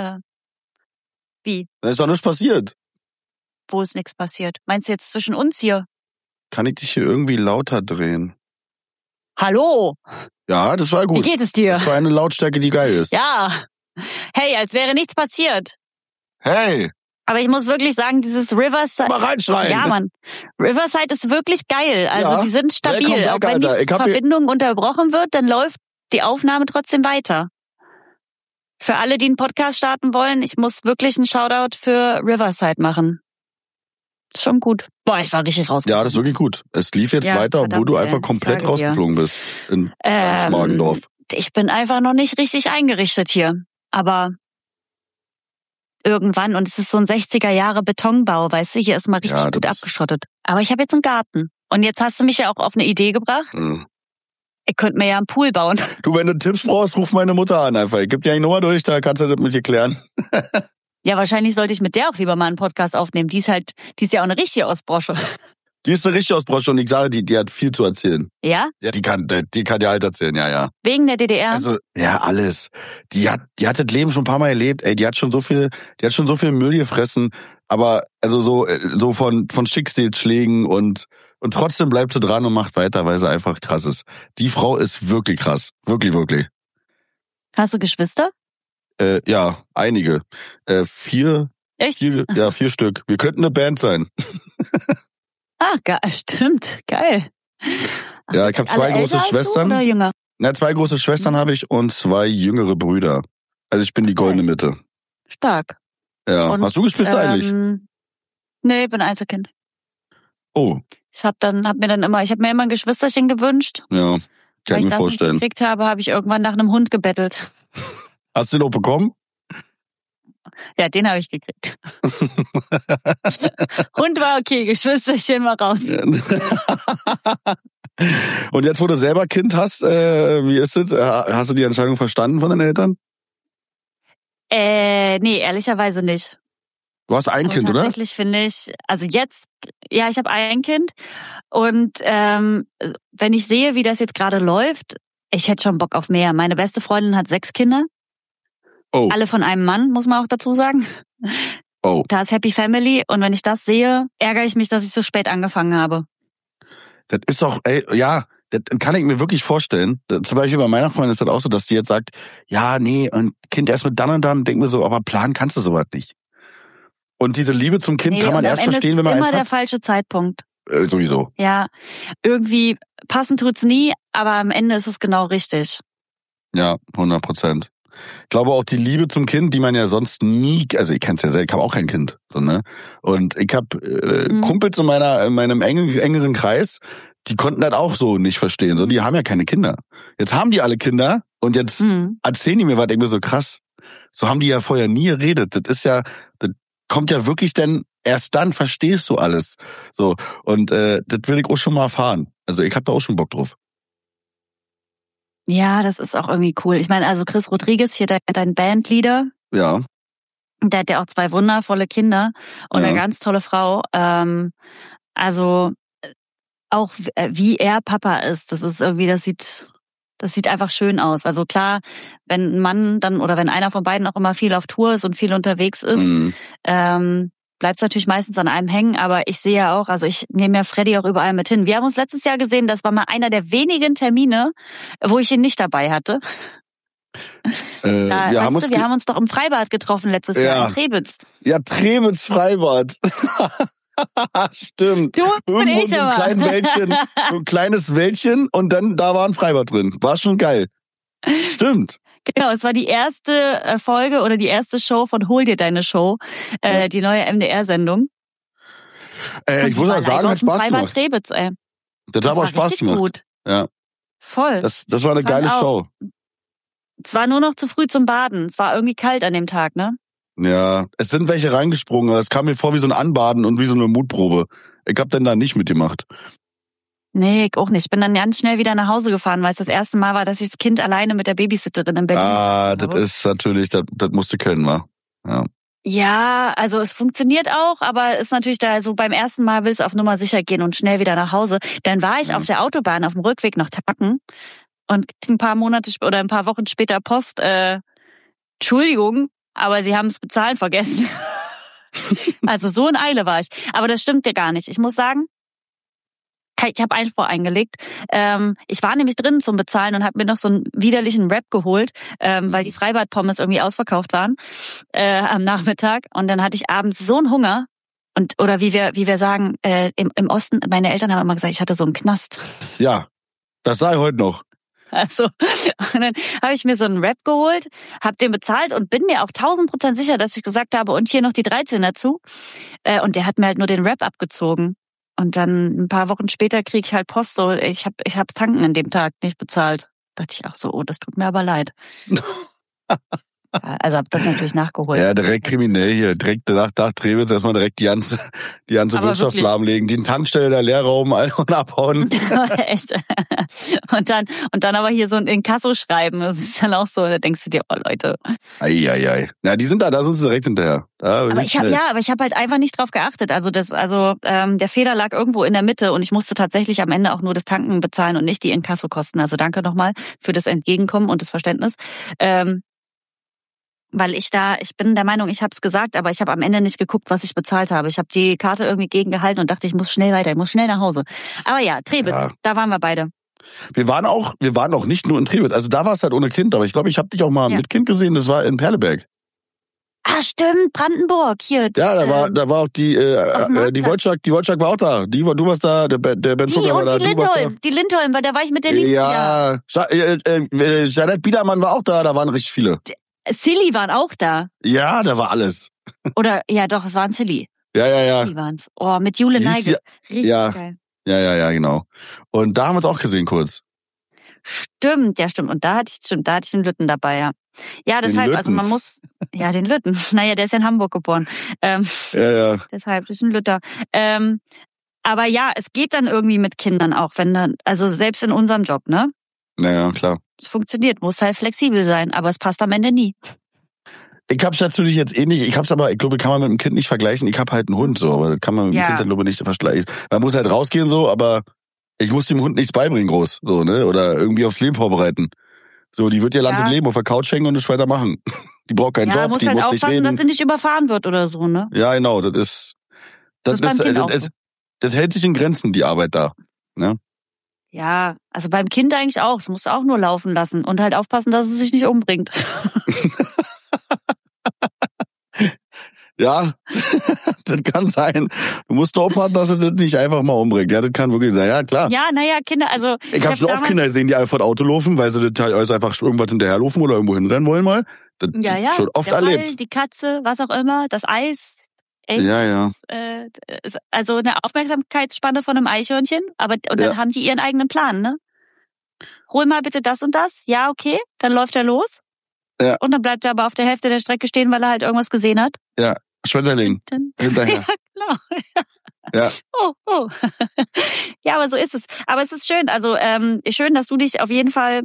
Wie? Da ist doch nichts passiert. Wo ist nichts passiert? Meinst du jetzt zwischen uns hier? Kann ich dich hier irgendwie lauter drehen? Hallo? Ja, das war gut. Wie geht es dir? Das war eine Lautstärke, die geil ist. Ja. Hey, als wäre nichts passiert. Hey. Aber ich muss wirklich sagen, dieses Riverside... Mal reinschreien. Ja, Mann. Riverside ist wirklich geil. Also die sind stabil. Weg, auch wenn die Verbindung unterbrochen wird, dann läuft die Aufnahme trotzdem weiter. Für alle, die einen Podcast starten wollen, ich muss wirklich einen Shoutout für Riverside machen. Ist schon gut. Boah, ich war richtig rausgeflogen. Ja, das ist wirklich gut. Es lief jetzt weiter, obwohl du einfach komplett rausgeflogen bist in Schmargendorf. Ich bin einfach noch nicht richtig eingerichtet hier. Aber irgendwann, und es ist so ein 60er-Jahre Betonbau, weißt du, hier ist mal richtig gut abgeschottet. Aber ich habe jetzt einen Garten. Und jetzt hast du mich ja auch auf eine Idee gebracht. Ich könnte mir ja einen Pool bauen. Du, wenn du Tipps brauchst, ruf meine Mutter an einfach. Ich gebe dir die Nummer durch, da kannst du das mit ihr klären. Ja, wahrscheinlich sollte ich mit der auch lieber mal einen Podcast aufnehmen. Die ist ja auch eine richtige Ostbrosche. Die ist eine richtige Ostbrosche und ich sage, die hat viel zu erzählen. Ja? Ja, die kann dir halt erzählen, ja. Wegen der DDR? Also, ja, alles. Die hat das Leben schon ein paar Mal erlebt. Ey, die hat schon so viel Müll gefressen. Aber, also so von Schicksalsschlägen und trotzdem bleibt sie dran und macht weiter, weil sie einfach krass ist. Die Frau ist wirklich krass. Wirklich, wirklich. Hast du Geschwister? Ja, einige. 4. Echt? 4 Stück. Wir könnten eine Band sein. Ah, geil, stimmt. Geil. Ja, ich habe 2 große Schwestern. Oder jünger? Ja, 2 große Schwestern habe ich und 2 jüngere Brüder. Also ich bin die goldene Mitte. Stark. Ja. Und, hast du Geschwister eigentlich? Nee, ich bin Einzelkind. Oh. Ich habe mir immer ein Geschwisterchen gewünscht. Ja, kann ich mir vorstellen. Weil ich das nicht gekriegt habe ich irgendwann nach einem Hund gebettelt. Hast du den auch bekommen? Ja, den habe ich gekriegt. Hund war okay, Geschwisterchen war raus. Und jetzt, wo du selber Kind hast, wie ist es? Hast du die Entscheidung verstanden von deinen Eltern? Nee, ehrlicherweise nicht. Du hast ein Kind, oder? Tatsächlich finde ich, also jetzt, ja, ich habe ein Kind und wenn ich sehe, wie das jetzt gerade läuft, ich hätte schon Bock auf mehr. Meine beste Freundin hat 6 Kinder. Oh. Alle von einem Mann, muss man auch dazu sagen. Oh. Da ist Happy Family und wenn ich das sehe, ärgere ich mich, dass ich so spät angefangen habe. Das ist doch, ja, das kann ich mir wirklich vorstellen. Zum Beispiel bei meiner Freundin ist das auch so, dass die jetzt sagt, ja, nee, und Kind erst mit dann und dann, denk mir so, aber planen kannst du sowas nicht. Und diese Liebe zum Kind kann man erst verstehen, wenn man eins hat. Immer der falsche Zeitpunkt. Sowieso. Ja, irgendwie passend tut's nie, aber am Ende ist es genau richtig. Ja, 100%. Ich glaube auch die Liebe zum Kind, die man ja sonst nie, also ich kenn's ja selbst, ich habe auch kein Kind, so, ne? Und ich habe Kumpels in meinem engeren Kreis, die konnten das auch so nicht verstehen, so, die haben ja keine Kinder. Jetzt haben die alle Kinder und jetzt erzählen die mir was, ich mir so krass. So haben die ja vorher nie geredet. Das kommt ja wirklich denn erst dann verstehst du alles. So, und das will ich auch schon mal erfahren. Also ich habe da auch schon Bock drauf. Ja, das ist auch irgendwie cool. Ich meine, also Chris Rodriguez, hier dein Bandleader, Ja. der hat ja auch 2 wundervolle Kinder und eine ganz tolle Frau. Also auch wie er Papa ist, das ist irgendwie, das sieht einfach schön aus. Also klar, wenn ein Mann dann oder wenn einer von beiden auch immer viel auf Tour ist und viel unterwegs ist, bleibt es natürlich meistens an einem hängen, aber ich sehe ja auch, also ich nehme ja Freddy auch überall mit hin. Wir haben uns letztes Jahr gesehen, das war mal einer der wenigen Termine, wo ich ihn nicht dabei hatte. Wir haben uns doch im Freibad getroffen letztes Jahr in Trebitz. Ja, Trebitz Freibad. Stimmt. Du und ich so ein Wäldchen, so ein kleines Wäldchen und dann da war ein Freibad drin. War schon geil. Stimmt. Genau, es war die erste Folge oder die erste Show von Hol dir deine Show, die neue MDR-Sendung. Ich muss auch sagen, hat Spaß gemacht. Trebitz, ey. Das hat aber Spaß gemacht. Gut. Ja. Voll. Das war eine geile Show. Es war nur noch zu früh zum Baden. Es war irgendwie kalt an dem Tag, ne? Ja, es sind welche reingesprungen. Es kam mir vor wie so ein Anbaden und wie so eine Mutprobe. Ich hab denn da nicht mitgemacht. Nee, ich auch nicht. Ich bin dann ganz schnell wieder nach Hause gefahren, weil es das erste Mal war, dass ich das Kind alleine mit der Babysitterin in Berlin habe. Das ist natürlich, das musste können, wa? Ja. Ja, also es funktioniert auch, aber ist natürlich da so beim ersten Mal willst du auf Nummer sicher gehen und schnell wieder nach Hause. Dann war ich auf der Autobahn auf dem Rückweg noch tanken und ein paar Monate oder ein paar Wochen später Post, Entschuldigung, aber Sie haben es bezahlen vergessen. Also so in Eile war ich. Aber das stimmt ja gar nicht. Ich muss sagen, ich habe Einspruch eingelegt. Ich war nämlich drin zum Bezahlen und habe mir noch so einen widerlichen Wrap geholt, weil die Freibad-Pommes irgendwie ausverkauft waren am Nachmittag. Und dann hatte ich abends so einen Hunger. Oder wie wir sagen, im Osten, meine Eltern haben immer gesagt, ich hatte so einen Knast. Ja, das sei heute noch. Also, und dann habe ich mir so einen Wrap geholt, habe den bezahlt und bin mir auch 1000% sicher, dass ich gesagt habe, und hier noch die 13 dazu. Und der hat mir halt nur den Wrap abgezogen. Und dann ein paar Wochen später kriege ich halt Post, so ich hab Tanken an dem Tag nicht bezahlt. Da dachte ich auch so, oh, das tut mir aber leid. Also hab das natürlich nachgeholt. Ja, direkt kriminell hier, direkt nach Trebitz erstmal direkt die ganze Wirtschaft lahmlegen, die Tankstelle, der Leerraum und abhauen. Echt. Und dann aber hier so ein Inkasso schreiben, das ist dann auch so, da denkst du dir, oh Leute. Ei. Na, die sind da sind sie direkt hinterher. Aber ich habe halt einfach nicht drauf geachtet. Also der Fehler lag irgendwo in der Mitte und ich musste tatsächlich am Ende auch nur das Tanken bezahlen und nicht die Inkassokosten. Also danke nochmal für das Entgegenkommen und das Verständnis. Weil ich bin der Meinung, ich habe es gesagt, aber ich habe am Ende nicht geguckt, was ich bezahlt habe. Ich habe die Karte irgendwie gegengehalten und dachte, ich muss schnell weiter, ich muss schnell nach Hause. Aber ja, Trebitz, da waren wir beide. Wir waren auch nicht nur in Trebitz. Also da war es halt ohne Kind, aber ich glaube, ich habe dich auch mal mit Kind gesehen, das war in Perleberg. Ah, stimmt, Brandenburg, hier. Ja, da war auch die Wojciak war auch da. Du warst da, der Ben Zucker war da. Die Lindholm, weil da war ich mit der Lieben. Ja. Jeanette Biedermann war auch da waren richtig viele. Silly waren auch da. Ja, da war alles. Oder, ja doch, es waren Silly. Ja. Silly waren's. Oh, mit Jule Neige. Richtig geil. Ja, genau. Und da haben wir uns auch gesehen kurz. Stimmt. Und da hatte ich den Lütten dabei, ja. Ja, deshalb, also man muss, ja, den Lütten. Naja, der ist ja in Hamburg geboren. Ja. Deshalb ist ein Lütter. Aber ja, es geht dann irgendwie mit Kindern auch, wenn dann, also selbst in unserem Job, ne? Naja, klar. Es funktioniert, muss halt flexibel sein, aber es passt am Ende nie. Ich hab's natürlich jetzt ähnlich, ich glaube, kann man mit dem Kind nicht vergleichen. Ich habe halt einen Hund, so, aber das kann man mit dem Kind halt, glaube ich, nicht vergleichen. Man muss halt rausgehen, so, aber ich muss dem Hund nichts beibringen, groß, so, ne? Oder irgendwie aufs Leben vorbereiten. So, die wird ihr ganzes Leben auf der Couch hängen und es weitermachen. Die braucht keinen Job, muss die halt muss nicht aufpassen, reden. dass sie nicht überfahren wird oder so, ne? Ja, genau, das hält sich in Grenzen, die Arbeit da, ne? Ja, also beim Kind eigentlich auch. Das musst du auch nur laufen lassen und halt aufpassen, dass es sich nicht umbringt. Ja, das kann sein. Du musst nur aufpassen, dass es das nicht einfach mal umbringt. Ja, das kann wirklich sein. Ja, klar. Ja, naja, Kinder, also... Ich habe schon oft Kinder gesehen, die einfach ein Auto laufen, weil sie das halt einfach irgendwas hinterherlaufen oder irgendwo hinrennen wollen mal. Das ja, schon oft der erlebt. Ball, die Katze, was auch immer, das Eis. Ey, Ja. Also eine Aufmerksamkeitsspanne von einem Eichhörnchen, dann haben die ihren eigenen Plan, ne? Hol mal bitte das und das. Ja, okay, dann läuft er los. Ja. Und dann bleibt er aber auf der Hälfte der Strecke stehen, weil er halt irgendwas gesehen hat. Ja, Schmetterling. Hinterher. Ja, genau. Ja. Oh. Ja, aber so ist es. Aber es ist schön. Also schön, dass du dich auf jeden Fall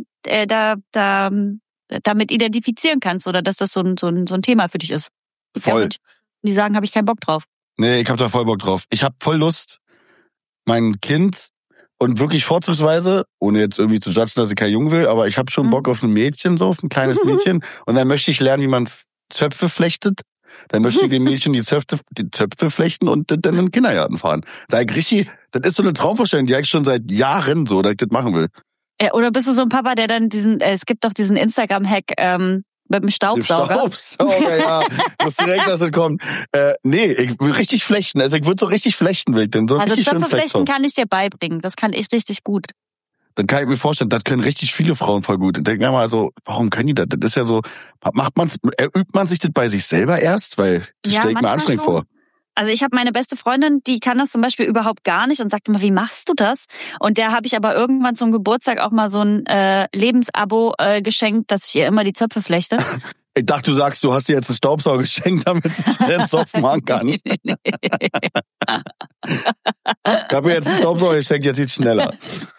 damit identifizieren kannst oder dass das so ein Thema für dich ist. Voll. Die sagen, habe ich keinen Bock drauf. Nee, ich hab da voll Bock drauf. Ich hab voll Lust, mein Kind und wirklich vorzugsweise, ohne jetzt irgendwie zu judgen, dass ich kein Jungen will, aber ich hab schon Bock auf ein Mädchen, so auf ein kleines Mädchen. Und dann möchte ich lernen, wie man Zöpfe flechtet. Dann möchte ich dem Mädchen die Zöpfe flechten und dann in den Kindergarten fahren. Das ist so eine Traumvorstellung, die ich schon seit Jahren so, dass ich das machen will. Oder bist du so ein Papa, der dann es gibt doch diesen Instagram-Hack mit dem Staubsauger. Ja. Ich wusste direkt, dass es kommt. Nee, ich will richtig flechten. Also ich würde so richtig flechten, will ich denn so also richtig schön flechten. Also kann ich dir beibringen. Das kann ich richtig gut. Dann kann ich mir vorstellen, das können richtig viele Frauen voll gut. Und denke mir mal so, warum können die das? Das ist ja so, übt man sich das bei sich selber erst? Weil das stelle ich mir anstrengend vor. Also ich habe meine beste Freundin, die kann das zum Beispiel überhaupt gar nicht und sagt immer, wie machst du das? Und der habe ich aber irgendwann zum Geburtstag auch mal so ein Lebensabo geschenkt, dass ich ihr immer die Zöpfe flechte. Ich dachte, du sagst, du hast dir jetzt einen Staubsauger geschenkt, damit ich den Zopf machen kann. Ich habe mir jetzt einen Staubsauger geschenkt, jetzt geht's schneller.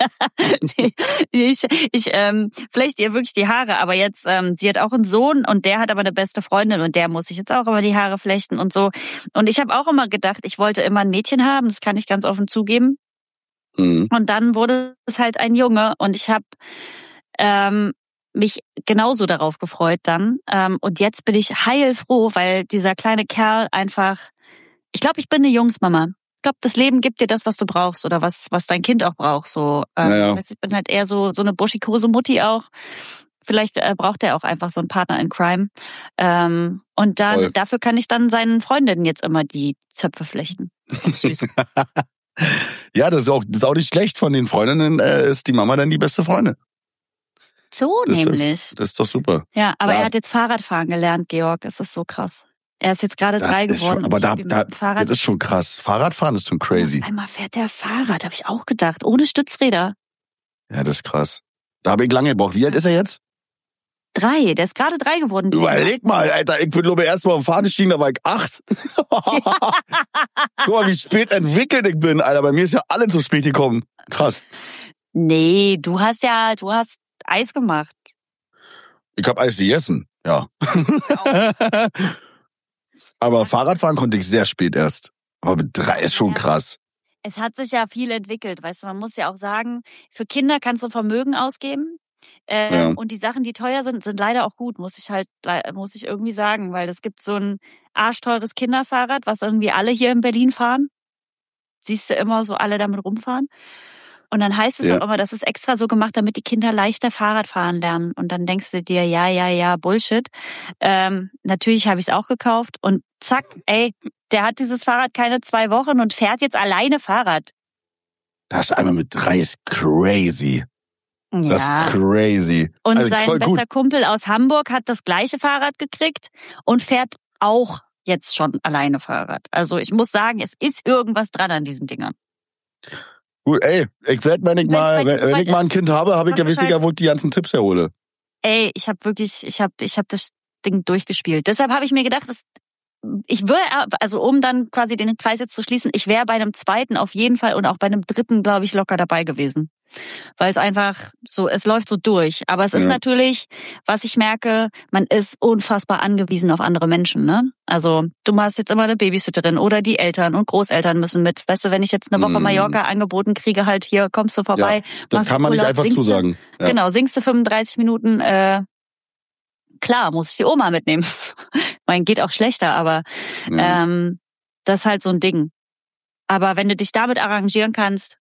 Ich flechte ihr wirklich die Haare, aber jetzt, sie hat auch einen Sohn und der hat aber eine beste Freundin und der muss sich jetzt auch immer die Haare flechten und so. Und ich habe auch immer gedacht, ich wollte immer ein Mädchen haben, das kann ich ganz offen zugeben. Mhm. Und dann wurde es halt ein Junge und ich habe mich genauso darauf gefreut dann. Und jetzt bin ich heilfroh, weil dieser kleine Kerl einfach, ich glaube, ich bin eine Jungsmama. Ich glaube, das Leben gibt dir das, was du brauchst oder was dein Kind auch braucht. So, ich bin halt eher so eine buschikose Mutti auch. Vielleicht braucht er auch einfach so einen Partner in Crime. Und dann dafür kann ich dann seinen Freundinnen jetzt immer die Zöpfe flechten. Süß. Ja, das ist auch nicht schlecht. Von den Freundinnen ist die Mama dann die beste Freundin. So nämlich. Das ist doch super. Ja, aber er hat jetzt Fahrradfahren gelernt, Georg. Es ist so krass. Er ist jetzt gerade 3 geworden. Aber das ist schon krass. Fahrradfahren ist schon crazy. Einmal fährt der Fahrrad, habe ich auch gedacht. Ohne Stützräder. Ja, das ist krass. Da habe ich lange gebraucht. Wie alt ist er jetzt? 3. Der ist gerade 3 geworden. Überleg mal, Alter. Ich bin, glaube ich, erst mal auf Fahrrad gestiegen, da war ich 8. Guck mal, wie spät entwickelt ich bin, Alter. Bei mir ist ja alles so spät gekommen. Krass. Nee, du hast Eis gemacht. Ich habe Eis gegessen, ja. Aber Fahrradfahren konnte ich sehr spät erst. Aber mit 3 ist schon krass. Es hat sich ja viel entwickelt, weißt du, man muss ja auch sagen, für Kinder kannst du Vermögen ausgeben. Und die Sachen, die teuer sind leider auch gut, muss ich irgendwie sagen, weil es gibt so ein arschteures Kinderfahrrad, was irgendwie alle hier in Berlin fahren. Siehst du immer so alle damit rumfahren. Und dann heißt es auch immer, das ist extra so gemacht, damit die Kinder leichter Fahrrad fahren lernen. Und dann denkst du dir, ja, Bullshit. Natürlich habe ich es auch gekauft und zack, der hat dieses Fahrrad keine 2 Wochen und fährt jetzt alleine Fahrrad. Das einmal mit 3 ist crazy. Ja. Das ist crazy. Und also sein bester Kumpel aus Hamburg hat das gleiche Fahrrad gekriegt und fährt auch jetzt schon alleine Fahrrad. Also ich muss sagen, es ist irgendwas dran an diesen Dingern. Gut, ich werde, wenn ich mal ein Kind habe, ich ja wichtiger, wo ich die ganzen Tipps herhole. Ey, ich habe das Ding durchgespielt. Deshalb habe ich mir gedacht, ich würde, also um dann quasi den Kreis jetzt zu schließen, ich wäre bei einem zweiten auf jeden Fall und auch bei einem dritten, glaube ich, locker dabei gewesen. Weil es einfach so, es läuft so durch. Aber es ist natürlich, was ich merke, man ist unfassbar angewiesen auf andere Menschen, ne? Also du hast jetzt immer eine Babysitterin oder die Eltern und Großeltern müssen mit. Weißt du, wenn ich jetzt eine Woche Mallorca angeboten kriege, halt hier, kommst du vorbei. Ja, das kann man nicht einfach zusagen. Ja. Genau, singst du 35 Minuten, klar, muss ich die Oma mitnehmen. Mein, geht auch schlechter, aber das ist halt so ein Ding. Aber wenn du dich damit arrangieren kannst,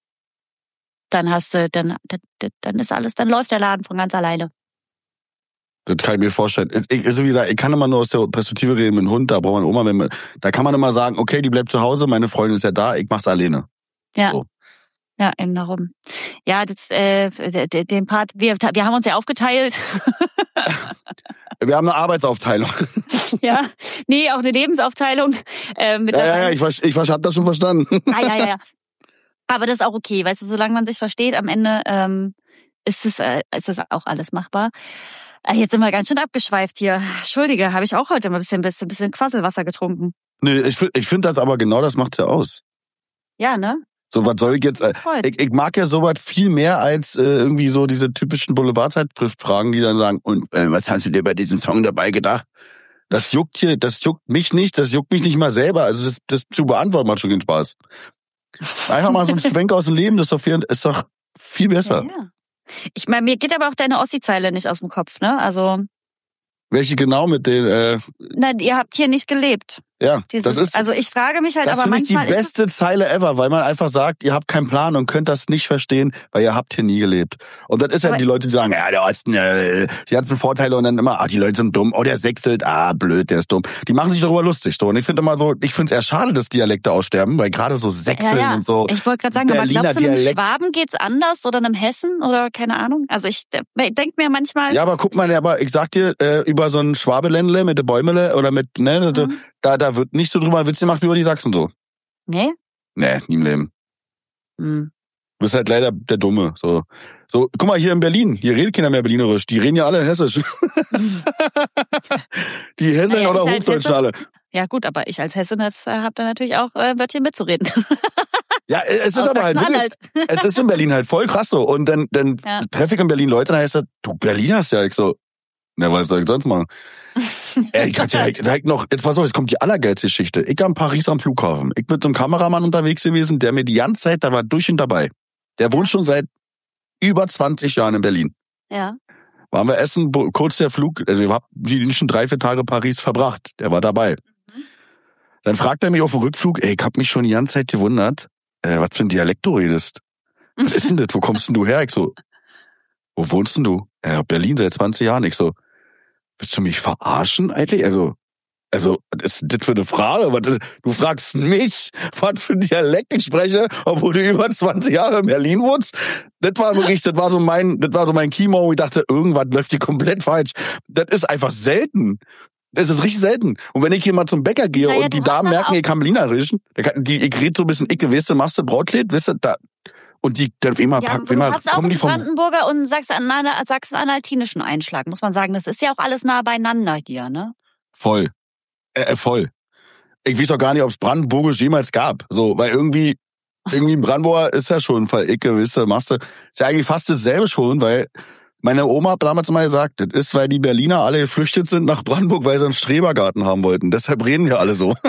dann hast du, dann ist alles, dann läuft der Laden von ganz alleine. Das kann ich mir vorstellen. Also wie gesagt, ich kann immer nur aus der Perspektive reden mit dem Hund, da braucht man Oma, da kann man immer sagen, okay, die bleibt zu Hause, meine Freundin ist ja da, ich mach's alleine. Ja. So. Ja, eben darum. Ja, den Part, wir haben uns ja aufgeteilt. Wir haben eine Arbeitsaufteilung. Ja, nee, auch eine Lebensaufteilung. Ich hab das schon verstanden. Ja. Aber das ist auch okay, weißt du, solange man sich versteht, am Ende ist es auch alles machbar. Jetzt sind wir ganz schön abgeschweift hier. Entschuldige, habe ich auch heute mal ein bisschen Quasselwasser getrunken. Nee, ich finde das aber genau, das macht's ja aus. Ja, ne? So, was soll ich jetzt? Ich mag ja sowas viel mehr als irgendwie so diese typischen Boulevardzeitschrift-Fragen, die dann sagen, und was hast du dir bei diesem Song dabei gedacht? Das juckt mich nicht mal selber. Also das zu beantworten macht schon keinen Spaß. Einfach mal so ein Schwenk aus dem Leben, das ist doch viel besser. Ja. Ich meine, mir geht aber auch deine Ossi-Zeile nicht aus dem Kopf, ne? Also. Welche genau mit den? Nein, ihr habt hier nicht gelebt. Ja, das ist. Also ich frage mich halt, das aber manchmal ist die beste Zeile ever, weil man einfach sagt, ihr habt keinen Plan und könnt das nicht verstehen, weil ihr habt hier nie gelebt. Und das ist halt die Leute, die sagen, ja, der Osten, die hat Vorteile und dann immer, die Leute sind dumm, der sächselt, blöd, der ist dumm. Die machen sich darüber lustig, so. Und ich finde immer so, ich finde es eher schade, dass Dialekte aussterben, weil gerade so Sächseln und so. Ich wollte gerade sagen, Berliner aber glaubst du, einem Dialekt, Schwaben geht's anders oder einem Hessen oder keine Ahnung? Also ich denke mir manchmal. Ja, aber guck mal, ich sag dir, über so ein Schwabeländle mit der Bäumele oder mit, da wird nicht so drüber Witze gemacht wie über die Sachsen so. Nee? Nee, nie im Leben. Hm. Du bist halt leider der Dumme. So, guck mal, hier in Berlin, hier redet keiner mehr Berlinerisch. Die reden ja alle Hessisch. Die Hesseln oder Hochdeutschen alle. Ja gut, aber ich als Hessin habe da natürlich auch Wörtchen mitzureden. Ja, es ist aber halt, es ist in Berlin halt voll krass so. Und dann treffe ich in Berlin Leute, dann heißt das, du Berlin hast ja, ich so, na, was soll ich sonst machen? Ich hab direkt noch, jetzt pass auf, jetzt kommt die allergeilste Geschichte. Ich war in Paris am Flughafen. Ich bin mit einem Kameramann unterwegs gewesen, der mir die ganze Zeit, da war durch und dabei. Der wohnt schon seit über 20 Jahren in Berlin. Ja. Waren wir essen, kurz der Flug, also wir haben schon 3-4 Tage Paris verbracht. Der war dabei. Dann fragt er mich auf dem Rückflug, ich hab mich schon die ganze Zeit gewundert, was für ein Dialekt du redest. Was ist denn das? Wo kommst denn du her? Ich so, wo wohnst denn du? Berlin seit 20 Jahren. Ich so, willst du mich verarschen eigentlich? Also, was ist das für eine Frage? Du fragst mich, was für ein Dialekt ich spreche, obwohl du über 20 Jahre in Berlin wohnst? Das war so mein Keymo, wo ich dachte, irgendwas läuft hier komplett falsch. Das ist einfach selten. Das ist richtig selten. Und wenn ich hier mal zum Bäcker gehe und die Damen merken, ich kann Berlinerisch, ich rede so ein bisschen weißt du, machst du Brautkleid, weißt du, da, und die, dann immer, du hast auch einen Brandenburger und sachsen-anhaltinischen Einschlag, muss man sagen. Das ist ja auch alles nah beieinander hier, ne? Voll. Voll. Ich weiß doch gar nicht, ob es Brandenburgisch jemals gab. So, weil irgendwie ein Brandenburger ist ja schon, weil ich gewisse machst du, ist ja eigentlich fast dasselbe schon, weil meine Oma hat damals mal gesagt, das ist, weil die Berliner alle geflüchtet sind nach Brandenburg, weil sie einen Strebergarten haben wollten. Deshalb reden wir alle so.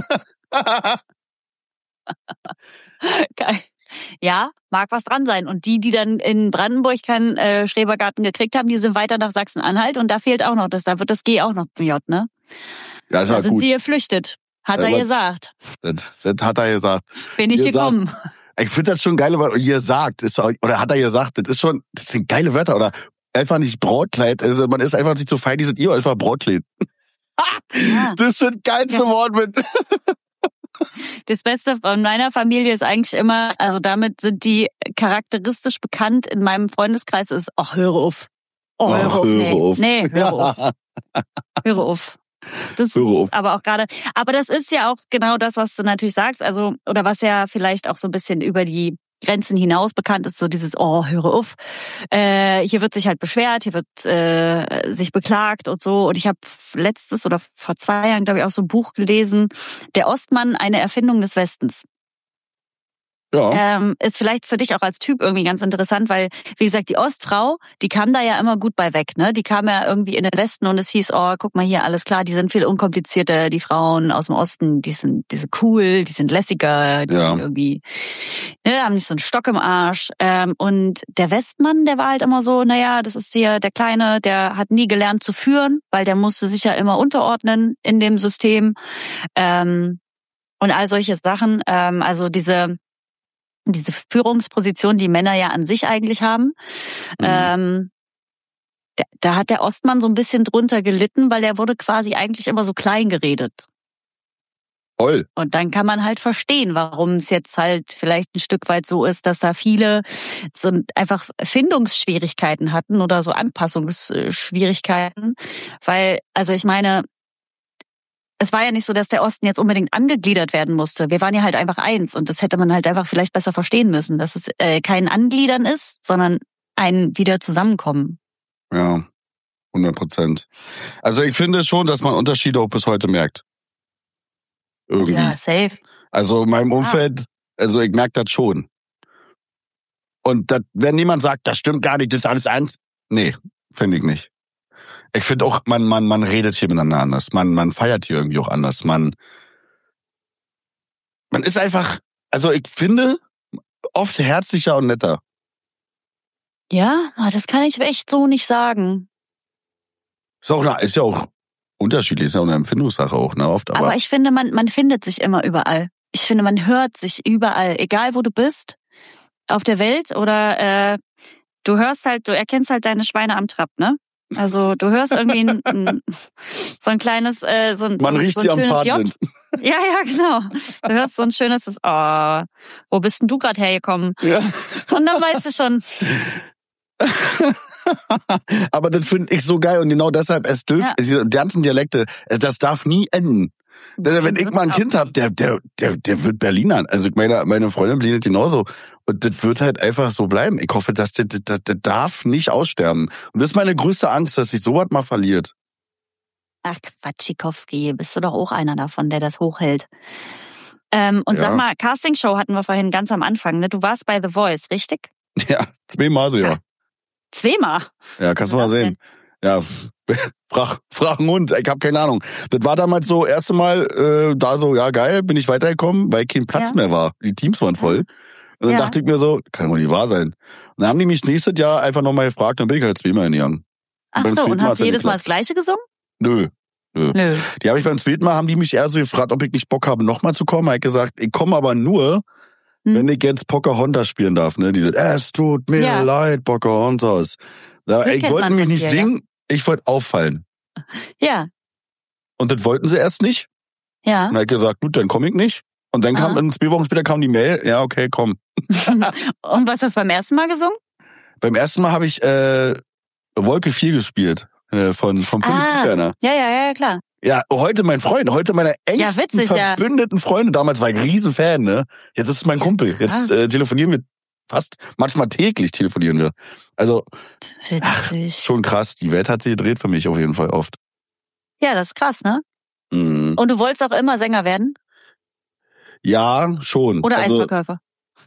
Geil. Ja, mag was dran sein. Und die dann in Brandenburg keinen Schrebergarten gekriegt haben, die sind weiter nach Sachsen-Anhalt und da fehlt auch noch da wird das G auch noch zum J, ne? Ja, ist da halt sind gut. sie geflüchtet. Hat er gesagt. Das hat er gesagt. Bin ich gekommen. Ich finde das schon geile Wörter. Oder hat er gesagt, das sind geile Wörter. Oder einfach nicht Brautkleid. Also man ist einfach nicht so fein, dieses ihr einfach Brautkleid. Ja. Das sind geilste Worte mit. Das Beste von meiner Familie ist eigentlich immer, also damit sind die charakteristisch bekannt in meinem Freundeskreis, ist, hör auf. Hör auf. Nee, hör auf. Hör auf. Aber auch gerade, aber das ist ja auch genau das, was du natürlich sagst, also, oder was ja vielleicht auch so ein bisschen über die Grenzen hinaus bekannt ist, so dieses, oh, höre auf. Hier wird sich halt beschwert, hier wird sich beklagt und so. Und ich habe letztes oder vor 2 Jahren, glaube ich, auch so ein Buch gelesen, Der Ostmann, eine Erfindung des Westens. Ja. Ist vielleicht für dich auch als Typ irgendwie ganz interessant, weil, wie gesagt, die Ostfrau, die kam da ja immer gut bei weg, ne? Die kam ja irgendwie in den Westen und es hieß, oh, guck mal hier, alles klar, die sind viel unkomplizierter, die Frauen aus dem Osten, die sind cool, die sind lässiger, die sind irgendwie, ne, haben nicht so einen Stock im Arsch. Und der Westmann, der war halt immer so, naja, das ist hier der Kleine, der hat nie gelernt zu führen, weil der musste sich ja immer unterordnen in dem System. Und all solche Sachen, also diese Führungsposition, die Männer ja an sich eigentlich haben, da hat der Ostmann so ein bisschen drunter gelitten, weil er wurde quasi eigentlich immer so klein geredet. Voll. Und dann kann man halt verstehen, warum es jetzt halt vielleicht ein Stück weit so ist, dass da viele so einfach Findungsschwierigkeiten hatten oder so Anpassungsschwierigkeiten. Weil, also ich meine, es war ja nicht so, dass der Osten jetzt unbedingt angegliedert werden musste. Wir waren ja halt einfach eins und das hätte man halt einfach vielleicht besser verstehen müssen, dass es kein Angliedern ist, sondern ein wieder zusammenkommen. Ja, 100%. Also ich finde schon, dass man Unterschiede auch bis heute merkt. Irgendwie. Ja, safe. Also in meinem Umfeld, also ich merke das schon. Und das, wenn jemand sagt, das stimmt gar nicht, das ist alles eins, nee, finde ich nicht. Ich finde auch, man redet hier miteinander anders. Man feiert hier irgendwie auch anders. Man ist einfach, also ich finde, oft herzlicher und netter. Ja, das kann ich echt so nicht sagen. Ist ja auch unterschiedlich, ist ja auch eine Empfindungssache auch, ne, oft. Aber ich finde, man findet sich immer überall. Ich finde, man hört sich überall, egal wo du bist, auf der Welt oder du erkennst halt deine Schweine am Trab, ne? Also du hörst irgendwie so ein kleines, man riecht so sie am schönes J. Faden. Ja, genau. Du hörst so ein schönes, wo bist denn du gerade hergekommen? Ja. Und dann weißt du schon. Aber das finde ich so geil und genau deshalb, diese ganzen Dialekte, das darf nie enden. Wenn ich mal ein Kind habe, der wird Berliner. Also meine Freundin blindet genauso. Und das wird halt einfach so bleiben. Ich hoffe, das darf nicht aussterben. Und das ist meine größte Angst, dass sich sowas mal verliert. Ach, Quatschikowski, bist du doch auch einer davon, der das hochhält. Sag mal, Castingshow hatten wir vorhin ganz am Anfang, ne? Du warst bei The Voice, richtig? Ja, 2-mal so, ja. 2-mal? Ja, kannst du mal sehen. Ja, frag einen Hund, ich hab keine Ahnung. Das war damals so, erste Mal da so, ja geil, bin ich weitergekommen, weil kein Platz mehr war. Die Teams waren voll. Und dann dachte ich mir so, kann wohl nicht wahr sein. Und dann haben die mich nächstes Jahr einfach nochmal gefragt, dann bin ich halt 2-mal hingegangen. Ach so, und hast du jedes Mal das Gleiche gesungen? Nö. Die habe ich beim 2. Mal, haben die mich eher so gefragt, ob ich nicht Bock habe, nochmal zu kommen. Ich habe gesagt, ich komme aber nur, wenn ich jetzt Pocahontas spielen darf. Ne? Diese, es tut mir leid, Pocahontas. Ich wollte mich nicht singen, ich wollte auffallen. Ja. Und das wollten sie erst nicht. Ja. Und dann habe ich gesagt, gut, dann komme ich nicht. Und dann kam 2 Wochen später kam die Mail, ja, okay, komm. Und was hast du beim ersten Mal gesungen? Beim ersten Mal habe ich Wolke 4 gespielt vom Philipp Berner. Ja, klar. Ja, heute mein Freund, heute meine engsten verbündeten Freunde. Damals war ich ein Riesenfan, ne? Jetzt ist es mein Kumpel. Jetzt telefonieren wir manchmal täglich telefonieren wir. Also, schon krass. Die Welt hat sich gedreht für mich auf jeden Fall oft. Ja, das ist krass, ne? Mhm. Und du wolltest auch immer Sänger werden? Ja, schon. Oder Eisverkäufer?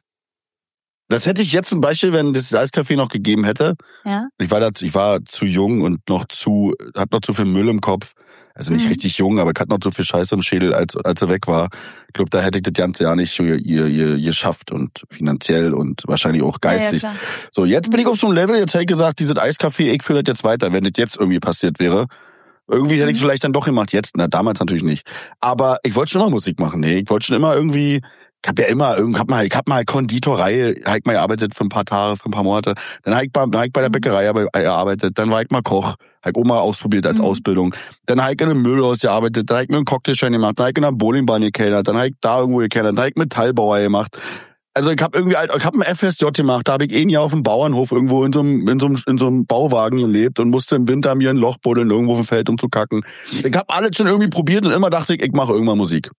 Das hätte ich jetzt zum Beispiel, wenn das Eiscafé noch gegeben hätte. Ja. Ich war zu jung und hatte noch zu viel Müll im Kopf. Also nicht richtig jung, aber ich hatte noch zu viel Scheiße im Schädel, als er weg war. Ich glaube, da hätte ich das ganze Jahr nicht geschafft und finanziell und wahrscheinlich auch geistig. Ja, so, jetzt bin ich auf so einem Level, jetzt hätte ich gesagt, dieses Eiscafé, ich führe das jetzt weiter, wenn das jetzt irgendwie passiert wäre. Irgendwie hätte ich es vielleicht dann doch gemacht, jetzt, damals natürlich nicht. Aber ich wollte schon immer Musik machen, nee, ich wollte schon immer irgendwie, ich hab mal Konditorei, hab ich mal gearbeitet für ein paar Tage, für ein paar Monate. Dann hab ich bei der Bäckerei gearbeitet, dann war ich mal Koch, hab ich auch mal ausprobiert als Ausbildung. Dann hab ich in einem Möbelhaus gearbeitet, dann hab ich mir einen Cocktailschein gemacht, dann hab ich in einer Bowlingbahn gekellnert, dann hab ich da irgendwo gekellnert, dann hab ich Metallbauer gemacht. Also ich hab ein FSJ gemacht, da hab ich 1 Jahr auf dem Bauernhof irgendwo in so einem Bauwagen gelebt und musste im Winter mir ein Loch buddeln irgendwo auf dem Feld, um zu kacken. Ich hab alles schon irgendwie probiert und immer dachte ich mache irgendwann Musik.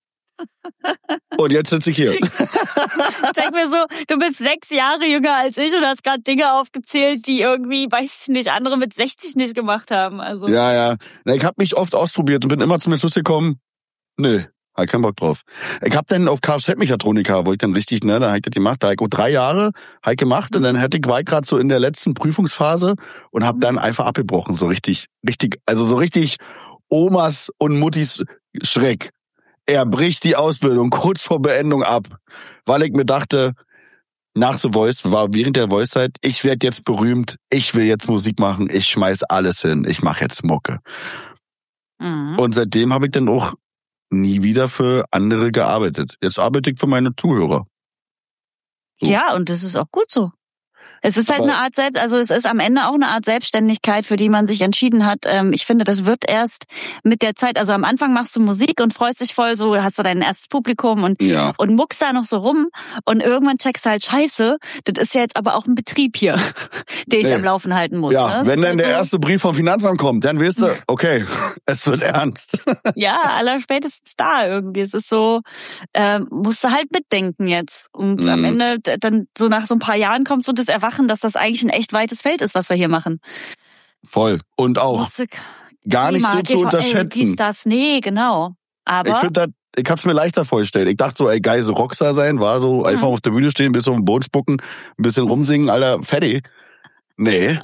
Und jetzt sitze ich hier. Ich denke mir so, du bist 6 Jahre jünger als ich und hast gerade Dinge aufgezählt, die irgendwie, weiß ich nicht, andere mit 60 nicht gemacht haben. Also. Ja. Ich habe mich oft ausprobiert und bin immer zum Schluss gekommen, nö, hab keinen Bock drauf. Ich hab dann auf Kfz-Mechatroniker, wo ich dann richtig, da hab ich das gemacht. Da hab ich 3 Jahre gemacht und dann war ich gerade so in der letzten Prüfungsphase und hab dann einfach abgebrochen, so richtig, also so richtig Omas und Muttis Schreck. Er bricht die Ausbildung kurz vor Beendung ab, weil ich mir dachte, nach The Voice, war während der Voice-Zeit, ich werde jetzt berühmt, ich will jetzt Musik machen, ich schmeiß alles hin, ich mache jetzt Mucke. Mhm. Und seitdem habe ich dann auch nie wieder für andere gearbeitet. Jetzt arbeite ich für meine Zuhörer. So. Ja, und das ist auch gut so. Es ist halt eine Art es ist am Ende auch eine Art Selbstständigkeit, für die man sich entschieden hat. Ich finde, das wird erst mit der Zeit, also am Anfang machst du Musik und freust dich voll, so hast du dein erstes Publikum und muckst da noch so rum und irgendwann checkst du halt, scheiße, das ist ja jetzt aber auch ein Betrieb hier, den ich am Laufen halten muss. Ja, ne? Wenn dann der erste Brief vom Finanzamt kommt, dann weißt du, okay, es wird ernst. Ja, allerspätestens da irgendwie. Es ist so, musst du halt mitdenken jetzt. Und am Ende, dann so nach so ein paar Jahren kommt so das Erwachen, dass das eigentlich ein echt weites Feld ist, was wir hier machen. Voll. Und auch gar nicht so zu unterschätzen. Nee, genau. Aber ich finde ich hab's mir leichter vorgestellt. Ich dachte so, geil, so Rockstar sein, war so einfach auf der Bühne stehen, ein bisschen auf den Boden spucken, ein bisschen rumsingen, Alter, fertig. Nee.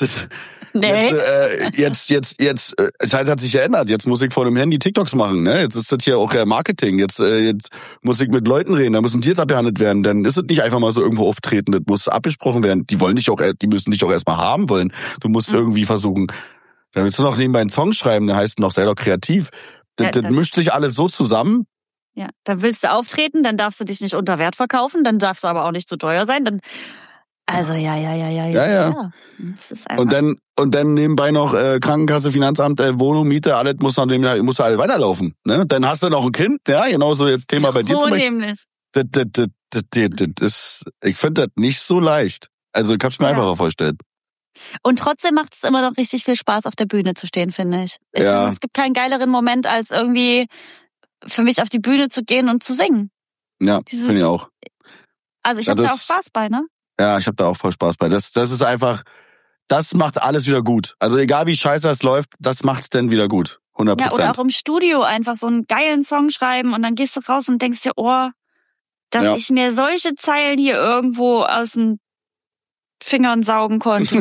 Jetzt, Zeit hat sich geändert. Jetzt muss ich vor dem Handy TikToks machen, ne? Jetzt ist das hier auch Marketing. Jetzt muss ich mit Leuten reden, da müssen Deals abgehandelt werden. Dann ist es nicht einfach mal so irgendwo auftreten, das muss abgesprochen werden. Die müssen dich auch erstmal haben wollen. Du musst irgendwie versuchen, da willst du noch nebenbei einen Song schreiben, der heißt noch, sei doch kreativ. Das mischt sich alles so zusammen. Ja, dann willst du auftreten, dann darfst du dich nicht unter Wert verkaufen, dann darfst du aber auch nicht zu teuer sein, dann also ja. Das ist und dann nebenbei noch Krankenkasse, Finanzamt, Wohnung, Miete, alles muss alles weiterlaufen. Ne? Dann hast du noch ein Kind, ja, genauso jetzt Thema bei dir. So nämlich. Ich finde das nicht so leicht. Also ich hab's mir einfacher vorgestellt. Und trotzdem macht es immer noch richtig viel Spaß, auf der Bühne zu stehen, finde ich. Ich finde, es gibt keinen geileren Moment, als irgendwie für mich auf die Bühne zu gehen und zu singen. Ja, finde ich auch. Also ich habe da auch Spaß bei, ne? Ja, ich habe da auch voll Spaß bei. Das ist einfach, das macht alles wieder gut. Also egal wie scheiße es läuft, das macht's dann wieder gut. 100%. Ja, oder auch im Studio einfach so einen geilen Song schreiben und dann gehst du raus und denkst dir, dass ich mir solche Zeilen hier irgendwo aus den Fingern saugen konnte.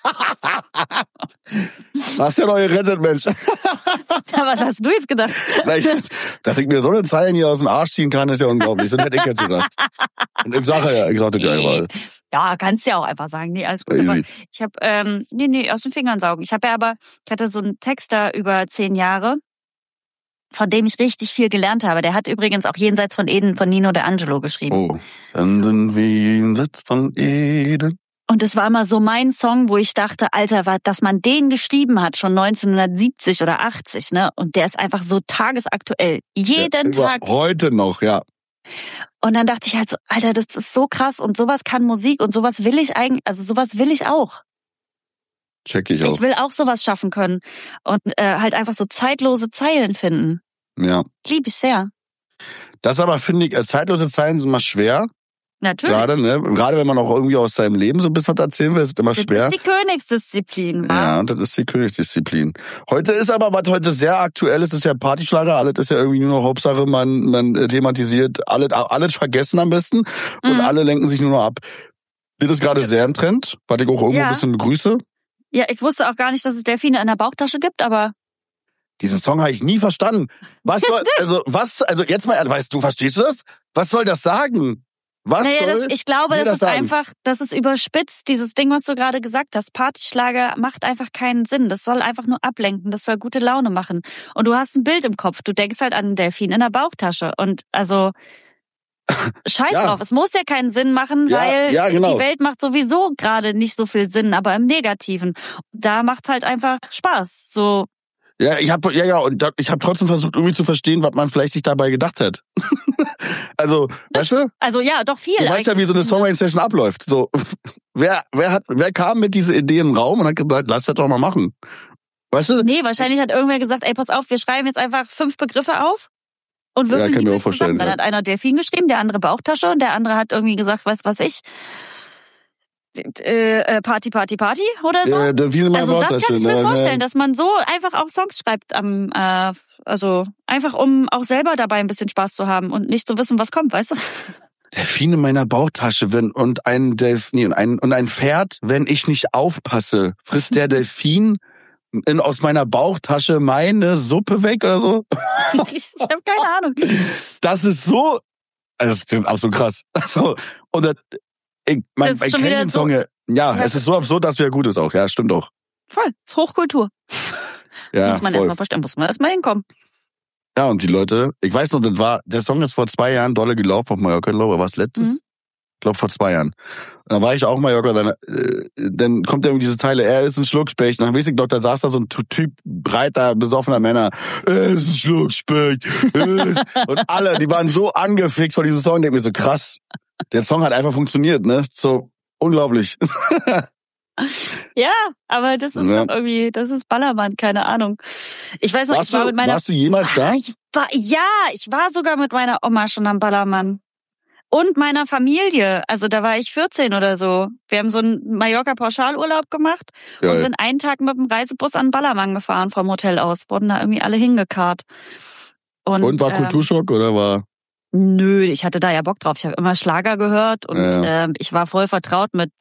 Hast ja noch gerettet, Mensch. Was hast du jetzt gedacht? Dass ich mir so eine Zeilen hier aus dem Arsch ziehen kann, ist ja unglaublich. Das hätte ich jetzt gesagt. Und ich sagte ja einfach. Ja, kannst ja auch einfach sagen. Nee, alles gut. Aber ich habe, aus den Fingern saugen. Ich hatte so einen Text da über 10 Jahre, von dem ich richtig viel gelernt habe. Der hat übrigens auch Jenseits von Eden von Nino De Angelo geschrieben. Oh, dann sind wir jenseits von Eden. Und es war immer so mein Song, wo ich dachte, Alter, dass man den geschrieben hat, schon 1970 oder 80, ne? Und der ist einfach so tagesaktuell. Jeden Tag. Heute noch, ja. Und dann dachte ich halt so, Alter, das ist so krass und sowas kann Musik und sowas will ich eigentlich, also sowas will ich auch. Check ich auch. Ich will auch sowas schaffen können und halt einfach so zeitlose Zeilen finden. Ja. Lieb ich sehr. Das aber, finde ich, zeitlose Zeilen sind immer schwer. Natürlich. Gerade wenn man auch irgendwie aus seinem Leben so ein bisschen was erzählen will, ist es immer schwer. Das ist die Königsdisziplin, wa? Ja, das ist die Königsdisziplin. Heute ist aber, was heute sehr aktuell ist ja Partyschlager. Alles ist ja irgendwie nur noch Hauptsache, man thematisiert alles vergessen am besten und alle lenken sich nur noch ab. Das ist gerade sehr im Trend, was ich auch irgendwo ein bisschen begrüße. Ja, ich wusste auch gar nicht, dass es Delfine in der Bauchtasche gibt, aber... Diesen Song habe ich nie verstanden. Jetzt mal, verstehst du das? Was soll das sagen? Ich glaube, das ist einfach, das ist überspitzt, dieses Ding, was du gerade gesagt hast. Partyschlager macht einfach keinen Sinn. Das soll einfach nur ablenken, das soll gute Laune machen. Und du hast ein Bild im Kopf, du denkst halt an einen Delfin in der Bauchtasche. Und also, scheiß drauf, es muss ja keinen Sinn machen, weil genau. Die Welt macht sowieso gerade nicht so viel Sinn, aber im Negativen. Da macht's halt einfach Spaß, so. Ja, ich habe trotzdem versucht, irgendwie zu verstehen, was man vielleicht sich dabei gedacht hat. Also, weißt du? Also ja, doch viel. Du weißt ja, wie so eine Songwriting-Session abläuft. So, wer kam mit dieser Idee im Raum und hat gesagt, lass das doch mal machen. Weißt du? Nee, wahrscheinlich hat irgendwer gesagt, ey, pass auf, wir schreiben jetzt einfach 5 Begriffe auf und würfeln kann die mir auch Welt vorstellen, zusammen. Dann ja. hat einer Delfin geschrieben, der andere Bauchtasche und der andere hat irgendwie gesagt, was ich, Party oder so. Ja, Delfine in meiner Also das Bauchtasche, kann ich mir ne? vorstellen, dass man so einfach auch Songs schreibt, also einfach um auch selber dabei ein bisschen Spaß zu haben und nicht zu wissen, was kommt, weißt du? Delfin in meiner Bauchtasche, und ein Delfin und ein Pferd, wenn ich nicht aufpasse, frisst der Delfin aus meiner Bauchtasche meine Suppe weg oder so? Ich habe keine Ahnung. Das ist so, also das ist absolut krass. Also, und ich Das ist schon kenne wieder den Song, so- ja, es ist so absurd, dass er gut ist auch, ja, stimmt auch. Voll, ist Hochkultur. Ja, Muss man voll. erstmal verstehen, muss man erstmal hinkommen. Ja, und die Leute, ich weiß noch, der Song ist vor 2 Jahren dolle gelaufen auf Mallorca, glaube ich, war es letztes? Mhm. Ich glaube vor 2 Jahren. Und dann war ich auch in Mallorca, dann kommt irgendwie diese Teile, er ist ein Schluckspecht. Und dann weiß ich doch, da saß da so ein Typ, breiter, besoffener Männer, er ist ein Schluckspecht. Und alle, die waren so angefixt von diesem Song, ich denk mir so, krass, der Song hat einfach funktioniert, ne? So unglaublich. Ja, aber das ist Ja. doch irgendwie, das ist Ballermann, keine Ahnung. Ich weiß noch, Warst du jemals da? Ich war sogar mit meiner Oma schon am Ballermann. Und meiner Familie. Also da war ich 14 oder so. Wir haben so einen Mallorca-Pauschalurlaub gemacht und Geil. sind einen Tag mit dem Reisebus an den Ballermann gefahren vom Hotel aus. Wurden da irgendwie alle hingekarrt. Und war Kulturschock oder war? Nö, ich hatte da ja Bock drauf. Ich habe immer Schlager gehört und ich war voll vertraut mit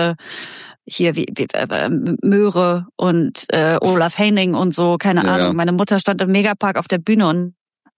Möhre und Olaf Henning und so, keine Ja, Ahnung. ja. Meine Mutter stand im Megapark auf der Bühne und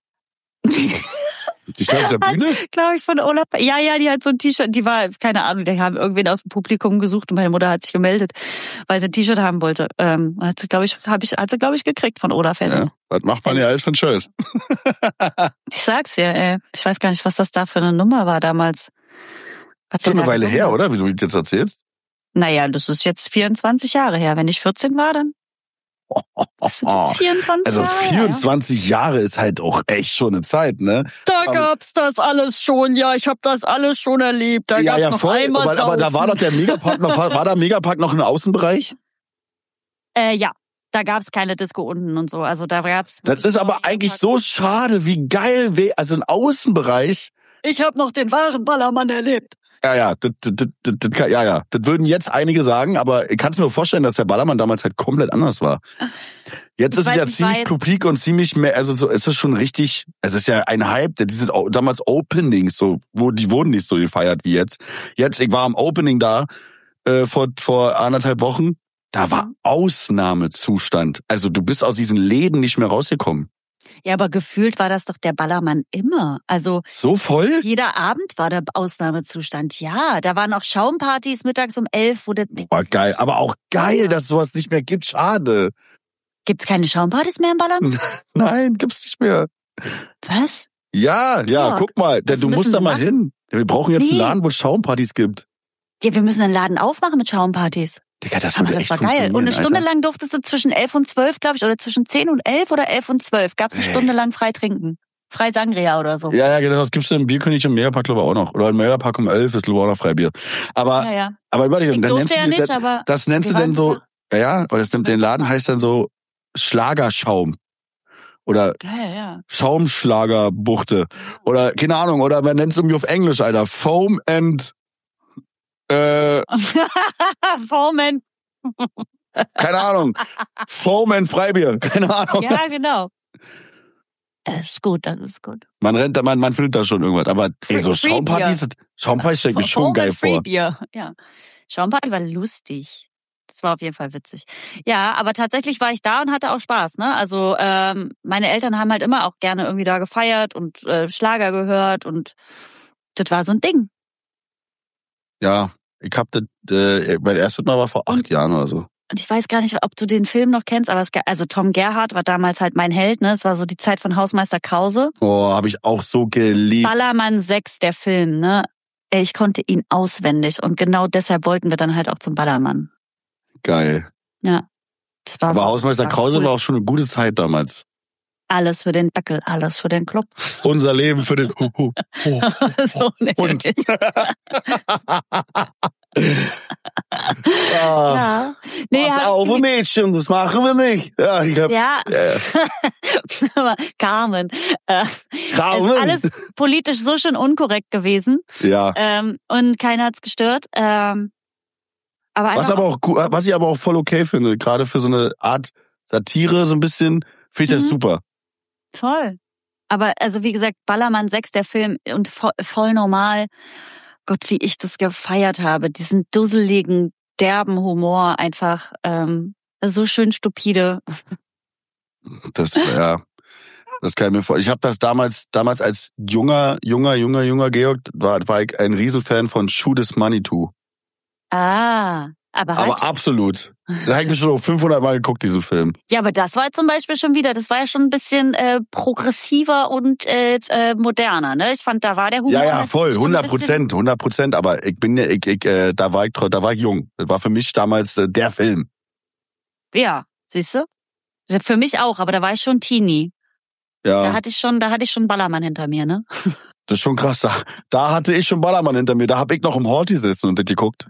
Die stand auf der Bühne? glaube ich von Olaf. Ja, die hat so ein T-Shirt, die war, keine Ahnung, die haben irgendwen aus dem Publikum gesucht und meine Mutter hat sich gemeldet, weil sie ein T-Shirt haben wollte. Hat sie, glaube ich, gekriegt von Olaf Henning. Ja. Was macht man ja alles für einen Scheiß? Ich sag's dir, ey. Ich weiß gar nicht, was das da für eine Nummer war damals. Was Schon der eine da Weile gesungen her, hat. oder? Wie du jetzt erzählst. Naja, das ist jetzt 24 Jahre her. Wenn ich 14 war, dann das sind jetzt 24 Also Jahre her. 24 Jahre ist halt auch echt schon eine Zeit, ne? Da gab's das alles schon, ja, ich habe das alles schon erlebt. Da gab's noch voll. einmal Aber da war doch der Megapark noch, war da Megapark noch ein Außenbereich? Ja, da gab's keine Disco unten und so. Also da gab's. Das ist aber eigentlich so schade, wie geil, also ein Außenbereich. Ich habe noch den wahren Ballermann erlebt. Ja, das würden jetzt einige sagen, aber ich kann es mir vorstellen, dass der Ballermann damals halt komplett anders war. Jetzt Ich ist es weiß ja nicht, ziemlich publik und ziemlich mehr, also so, es ist schon richtig, es ist ja ein Hype, die sind damals Openings, so, die wurden nicht so gefeiert wie jetzt. Jetzt, ich war am Opening da, vor 1,5 Wochen, da war Ausnahmezustand. Also du bist aus diesen Läden nicht mehr rausgekommen. Ja, aber gefühlt war das doch der Ballermann immer. Also So voll? jeder Abend war der Ausnahmezustand. Ja, da waren auch Schaumpartys mittags um 11, wo der. War geil, aber auch geil, dass sowas nicht mehr gibt, schade. Gibt's keine Schaumpartys mehr im Ballermann? Nein, gibt's nicht mehr. Was? Ja, Georg, guck mal, was du musst müssen da wir mal machen? hin. Wir brauchen jetzt einen Nee. Laden, wo es Schaumpartys gibt. Ja, wir müssen einen Laden aufmachen mit Schaumpartys. Digga, das Aber würde das echt war geil. Und eine funktionieren, Stunde Alter. lang durftest du zwischen 11 und 12, glaube ich, oder zwischen 10 und 11 oder 11 und 12, gab's eine Stunde lang frei trinken. Frei Sangria oder so. Ja, genau, das gibt's im Bierkönig im Megapark, glaube ich, auch noch. Oder im Megapark um 11 ist, glaube ich, auch noch Freibier. Aber Ja. überleg, Ich dann nennst durfte ja du nicht, das, aber das nennst du wir denn waren so, ja, aber das nimmt den Laden heißt dann so Schlagerschaum. Oder geil, ja. Schaumschlagerbuchte. Oder, keine Ahnung, oder man nennt es irgendwie auf Englisch, Alter. Foam and, Foreman. keine Ahnung. Foam and Freibier. Keine Ahnung. Ja, genau. Das ist gut. Man findet da schon irgendwas. Aber ey, so Freibier. Schaumpartys stelle ich mir schon geil vor. Freibier. Ja. Schaumparty war lustig. Das war auf jeden Fall witzig. Ja, aber tatsächlich war ich da und hatte auch Spaß, ne? Also meine Eltern haben halt immer auch gerne irgendwie da gefeiert und Schlager gehört und das war so ein Ding. Ja, ich hab das, mein erstes Mal war vor 8 Jahren oder so. Und ich weiß gar nicht, ob du den Film noch kennst, aber also Tom Gerhardt war damals halt mein Held, ne? Es war so die Zeit von Hausmeister Krause. Oh, hab ich auch so geliebt. Ballermann 6, der Film, ne? Ich konnte ihn auswendig und genau deshalb wollten wir dann halt auch zum Ballermann. Geil. Ja. Das war Aber so, Hausmeister das Krause cool. war auch schon eine gute Zeit damals. Alles für den Dackel, alles für den Club. Unser Leben für den So Hund. nämlich. Ah, Ja. Nee, Pass auf, Mädchen, das machen wir nicht. Ja, ich hab, ja. Carmen. Carmen. Ist alles politisch so schön unkorrekt gewesen. Ja. Und keiner hat's gestört. Aber Was ich aber auch voll okay finde, gerade für so eine Art Satire so ein bisschen, finde ich das super. Voll. Aber also wie gesagt, Ballermann 6, der Film, und voll normal. Gott, wie ich das gefeiert habe. Diesen dusseligen, derben Humor einfach so schön stupide. Das kann ich mir vorstellen. Ich habe das damals als junger Georg, war ich ein Riesenfan von Shoot Is Money Too. Aber absolut. Da habe ich mir schon 500 Mal geguckt, diesen Film. Ja, aber das war zum Beispiel das war ja schon ein bisschen progressiver und moderner, ne? Ich fand, da war der Humor. Ja, voll, 100%, aber da war ich jung. Das war für mich damals der Film. Ja, siehst du? Für mich auch, aber da war ich schon Teenie. Ja. Da hatte ich schon Ballermann hinter mir, ne? Das ist schon krass. Da hatte ich schon Ballermann hinter mir. Da hab ich noch im Hort gesessen und das geguckt.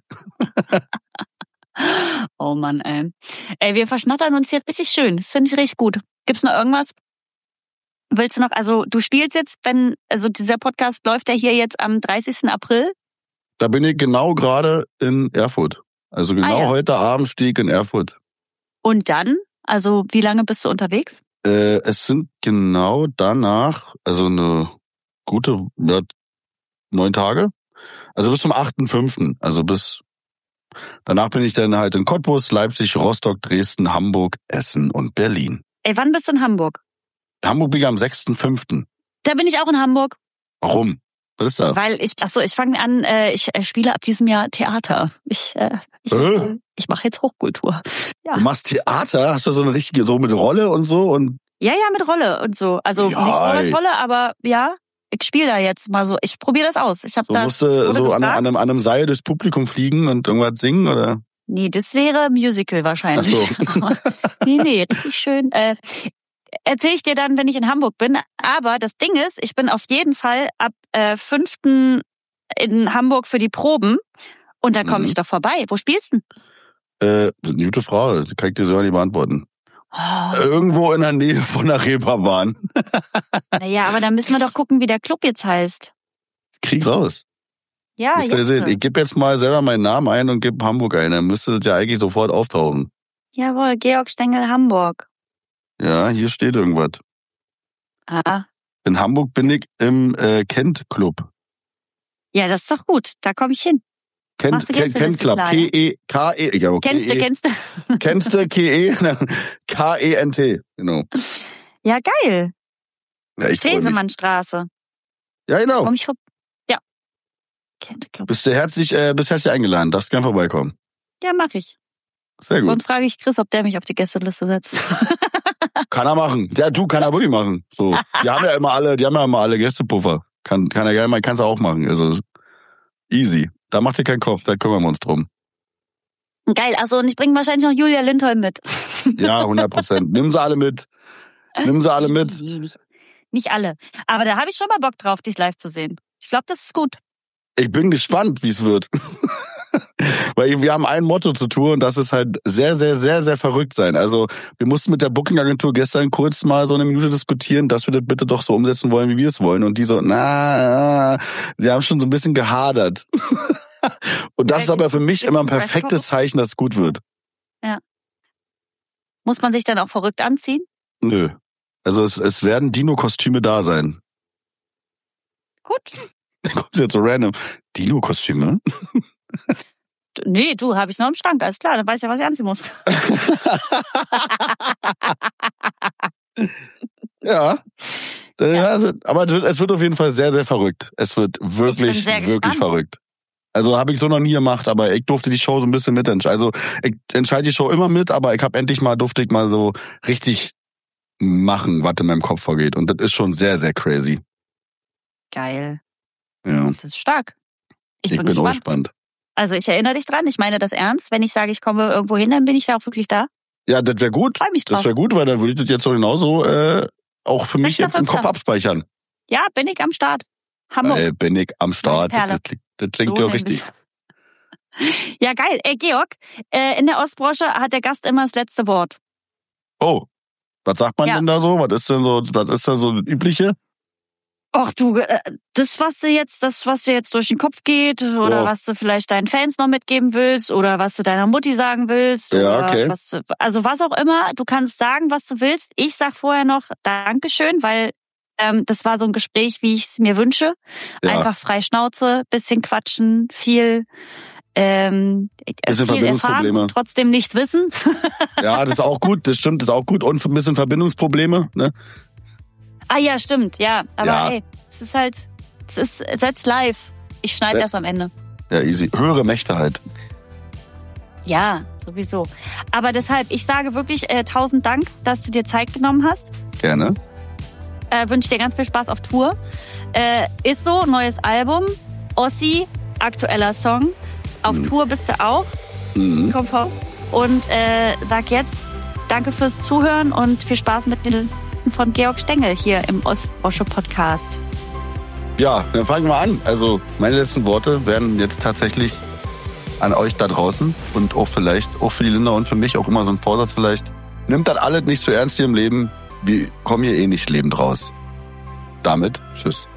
Oh Mann, ey. Ey, wir verschnattern uns hier richtig schön. Das finde ich richtig gut. Gibt's noch irgendwas? Willst du noch, also du spielst jetzt, dieser Podcast läuft ja hier jetzt am 30. April. Da bin ich genau gerade in Erfurt. Also heute Abend stehe ich in Erfurt. Und dann? Also wie lange bist du unterwegs? Es sind genau danach, also eine gute 9 Tage. Also bis zum 8.5. Also danach bin ich dann halt in Cottbus, Leipzig, Rostock, Dresden, Hamburg, Essen und Berlin. Ey, wann bist du in Hamburg? Hamburg bin ich am 6.5. Da bin ich auch in Hamburg. Warum? Was ist da? Weil ich fange an, ich spiele ab diesem Jahr Theater. Ich mache jetzt Hochkultur. Ja. Du machst Theater? Hast du so eine richtige, so mit Rolle und so? Und ja, mit Rolle und so. Also ja, nicht als Rolle, aber ja, ich spiele da jetzt mal so. Ich probiere das aus. Musst du so an einem Seil durchs Publikum fliegen und irgendwas singen, oder? Nee, das wäre Musical wahrscheinlich. Ach so. nee, richtig schön. Erzähle ich dir dann, wenn ich in Hamburg bin. Aber das Ding ist, ich bin auf jeden Fall ab 5. in Hamburg für die Proben. Und da komme ich doch vorbei. Wo spielst du denn? Eine gute Frage. Die kann ich dir so nicht beantworten. Oh. Irgendwo in der Nähe von der Reeperbahn. Naja, aber dann müssen wir doch gucken, wie der Club jetzt heißt. Krieg raus. Ja, ja. Ich gebe jetzt mal selber meinen Namen ein und gebe Hamburg ein. Dann müsste das ja eigentlich sofort auftauchen. Jawohl, Georg Stengel, Hamburg. Ja, hier steht irgendwas. In Hamburg bin ich im Kent Club. Ja, das ist doch gut. Da komme ich hin. Kent Club. K-E-K-E. Ja, okay. Kennst du? Kennst du K-E-N-T. Genau. Ja, geil. Ja, ich Stresemannstraße. Ja, genau. Komm ich ja. Kent Club. Bist herzlich eingeladen. Darfst gern vorbeikommen. Ja, mach ich. Sehr gut. Sonst frage ich Chris, ob der mich auf die Gästeliste setzt. Kann er machen. Ja, kann er wirklich machen. So. Die haben ja immer alle Gästepuffer. Kann er gerne mal, kann's auch machen. Also, easy. Da macht ihr keinen Kopf, da kümmern wir uns drum. Geil, also und ich bringe wahrscheinlich noch Julia Lindholm mit. Ja, 100%. Nimm sie alle mit. Nee, nicht alle. Aber da habe ich schon mal Bock drauf, dich live zu sehen. Ich glaube, das ist gut. Ich bin gespannt, wie es wird. Weil wir haben ein Motto zur Tour und das ist halt sehr, sehr, sehr, sehr verrückt sein. Also wir mussten mit der Booking-Agentur gestern kurz mal so eine Minute diskutieren, dass wir das bitte doch so umsetzen wollen, wie wir es wollen. Und die so, sie haben schon so ein bisschen gehadert. Und das ist aber für mich immer ein perfektes Zeichen, dass es gut wird. Ja. Muss man sich dann auch verrückt anziehen? Nö. Also es werden Dino-Kostüme da sein. Gut. Da kommt jetzt so random. Dino-Kostüme? Nee, habe ich noch im Schrank, alles klar, dann weiß ich ja, was ich anziehen muss. Ja. Also, aber es wird auf jeden Fall sehr, sehr verrückt. Es wird wirklich, wirklich verrückt. Also habe ich so noch nie gemacht, aber ich durfte die Show so ein bisschen mitentscheiden. Also ich entscheide die Show immer mit, aber durfte ich mal so richtig machen, was in meinem Kopf vorgeht. Und das ist schon sehr, sehr crazy. Geil. Ja. Das ist stark. Ich bin auch gespannt. Also ich erinnere dich dran, ich meine das ernst. Wenn ich sage, ich komme irgendwo hin, dann bin ich da auch wirklich da. Ja, das wäre gut. Freu mich drauf. Das wäre gut, weil dann würde ich das jetzt so genauso auch für mich jetzt im Kopf abspeichern. Ja, bin ich am Start. Hamburg. Bin ich am Start. Das klingt ja richtig. Ja, geil. Georg, in der Ostbrosche hat der Gast immer das letzte Wort. Oh, was sagt man denn da so? Was ist denn so das Übliche? Ach du, das, was dir jetzt durch den Kopf geht, oder was du vielleicht deinen Fans noch mitgeben willst, oder was du deiner Mutti sagen willst, ja, oder okay. was auch immer. Du kannst sagen, was du willst. Ich sag vorher noch Dankeschön, weil das war so ein Gespräch, wie ich es mir wünsche. Ja. Einfach frei Schnauze, bisschen quatschen, viel erfahren und trotzdem nichts wissen. Ja, das ist auch gut, das stimmt, das ist auch gut. Und ein bisschen Verbindungsprobleme, ne? Ah ja, stimmt, ja. Aber ey, that's live. Ich schneide das am Ende. Ja, easy. Höhere Mächte halt. Ja, sowieso. Aber deshalb, ich sage wirklich 1000 Dank, dass du dir Zeit genommen hast. Gerne. Wünsche dir ganz viel Spaß auf Tour. Ist so, neues Album. Ossi, aktueller Song. Auf Tour bist du auch. Komfort. Und sag jetzt danke fürs Zuhören und viel Spaß mit den von Georg Stengel hier im Ostbrosche Podcast. Ja, dann fangen wir an. Also meine letzten Worte werden jetzt tatsächlich an euch da draußen und auch vielleicht auch für die Linda und für mich auch immer so ein Vorsatz vielleicht. Nimmt das alles nicht so ernst hier im Leben. Wir kommen hier eh nicht lebend raus. Damit, tschüss.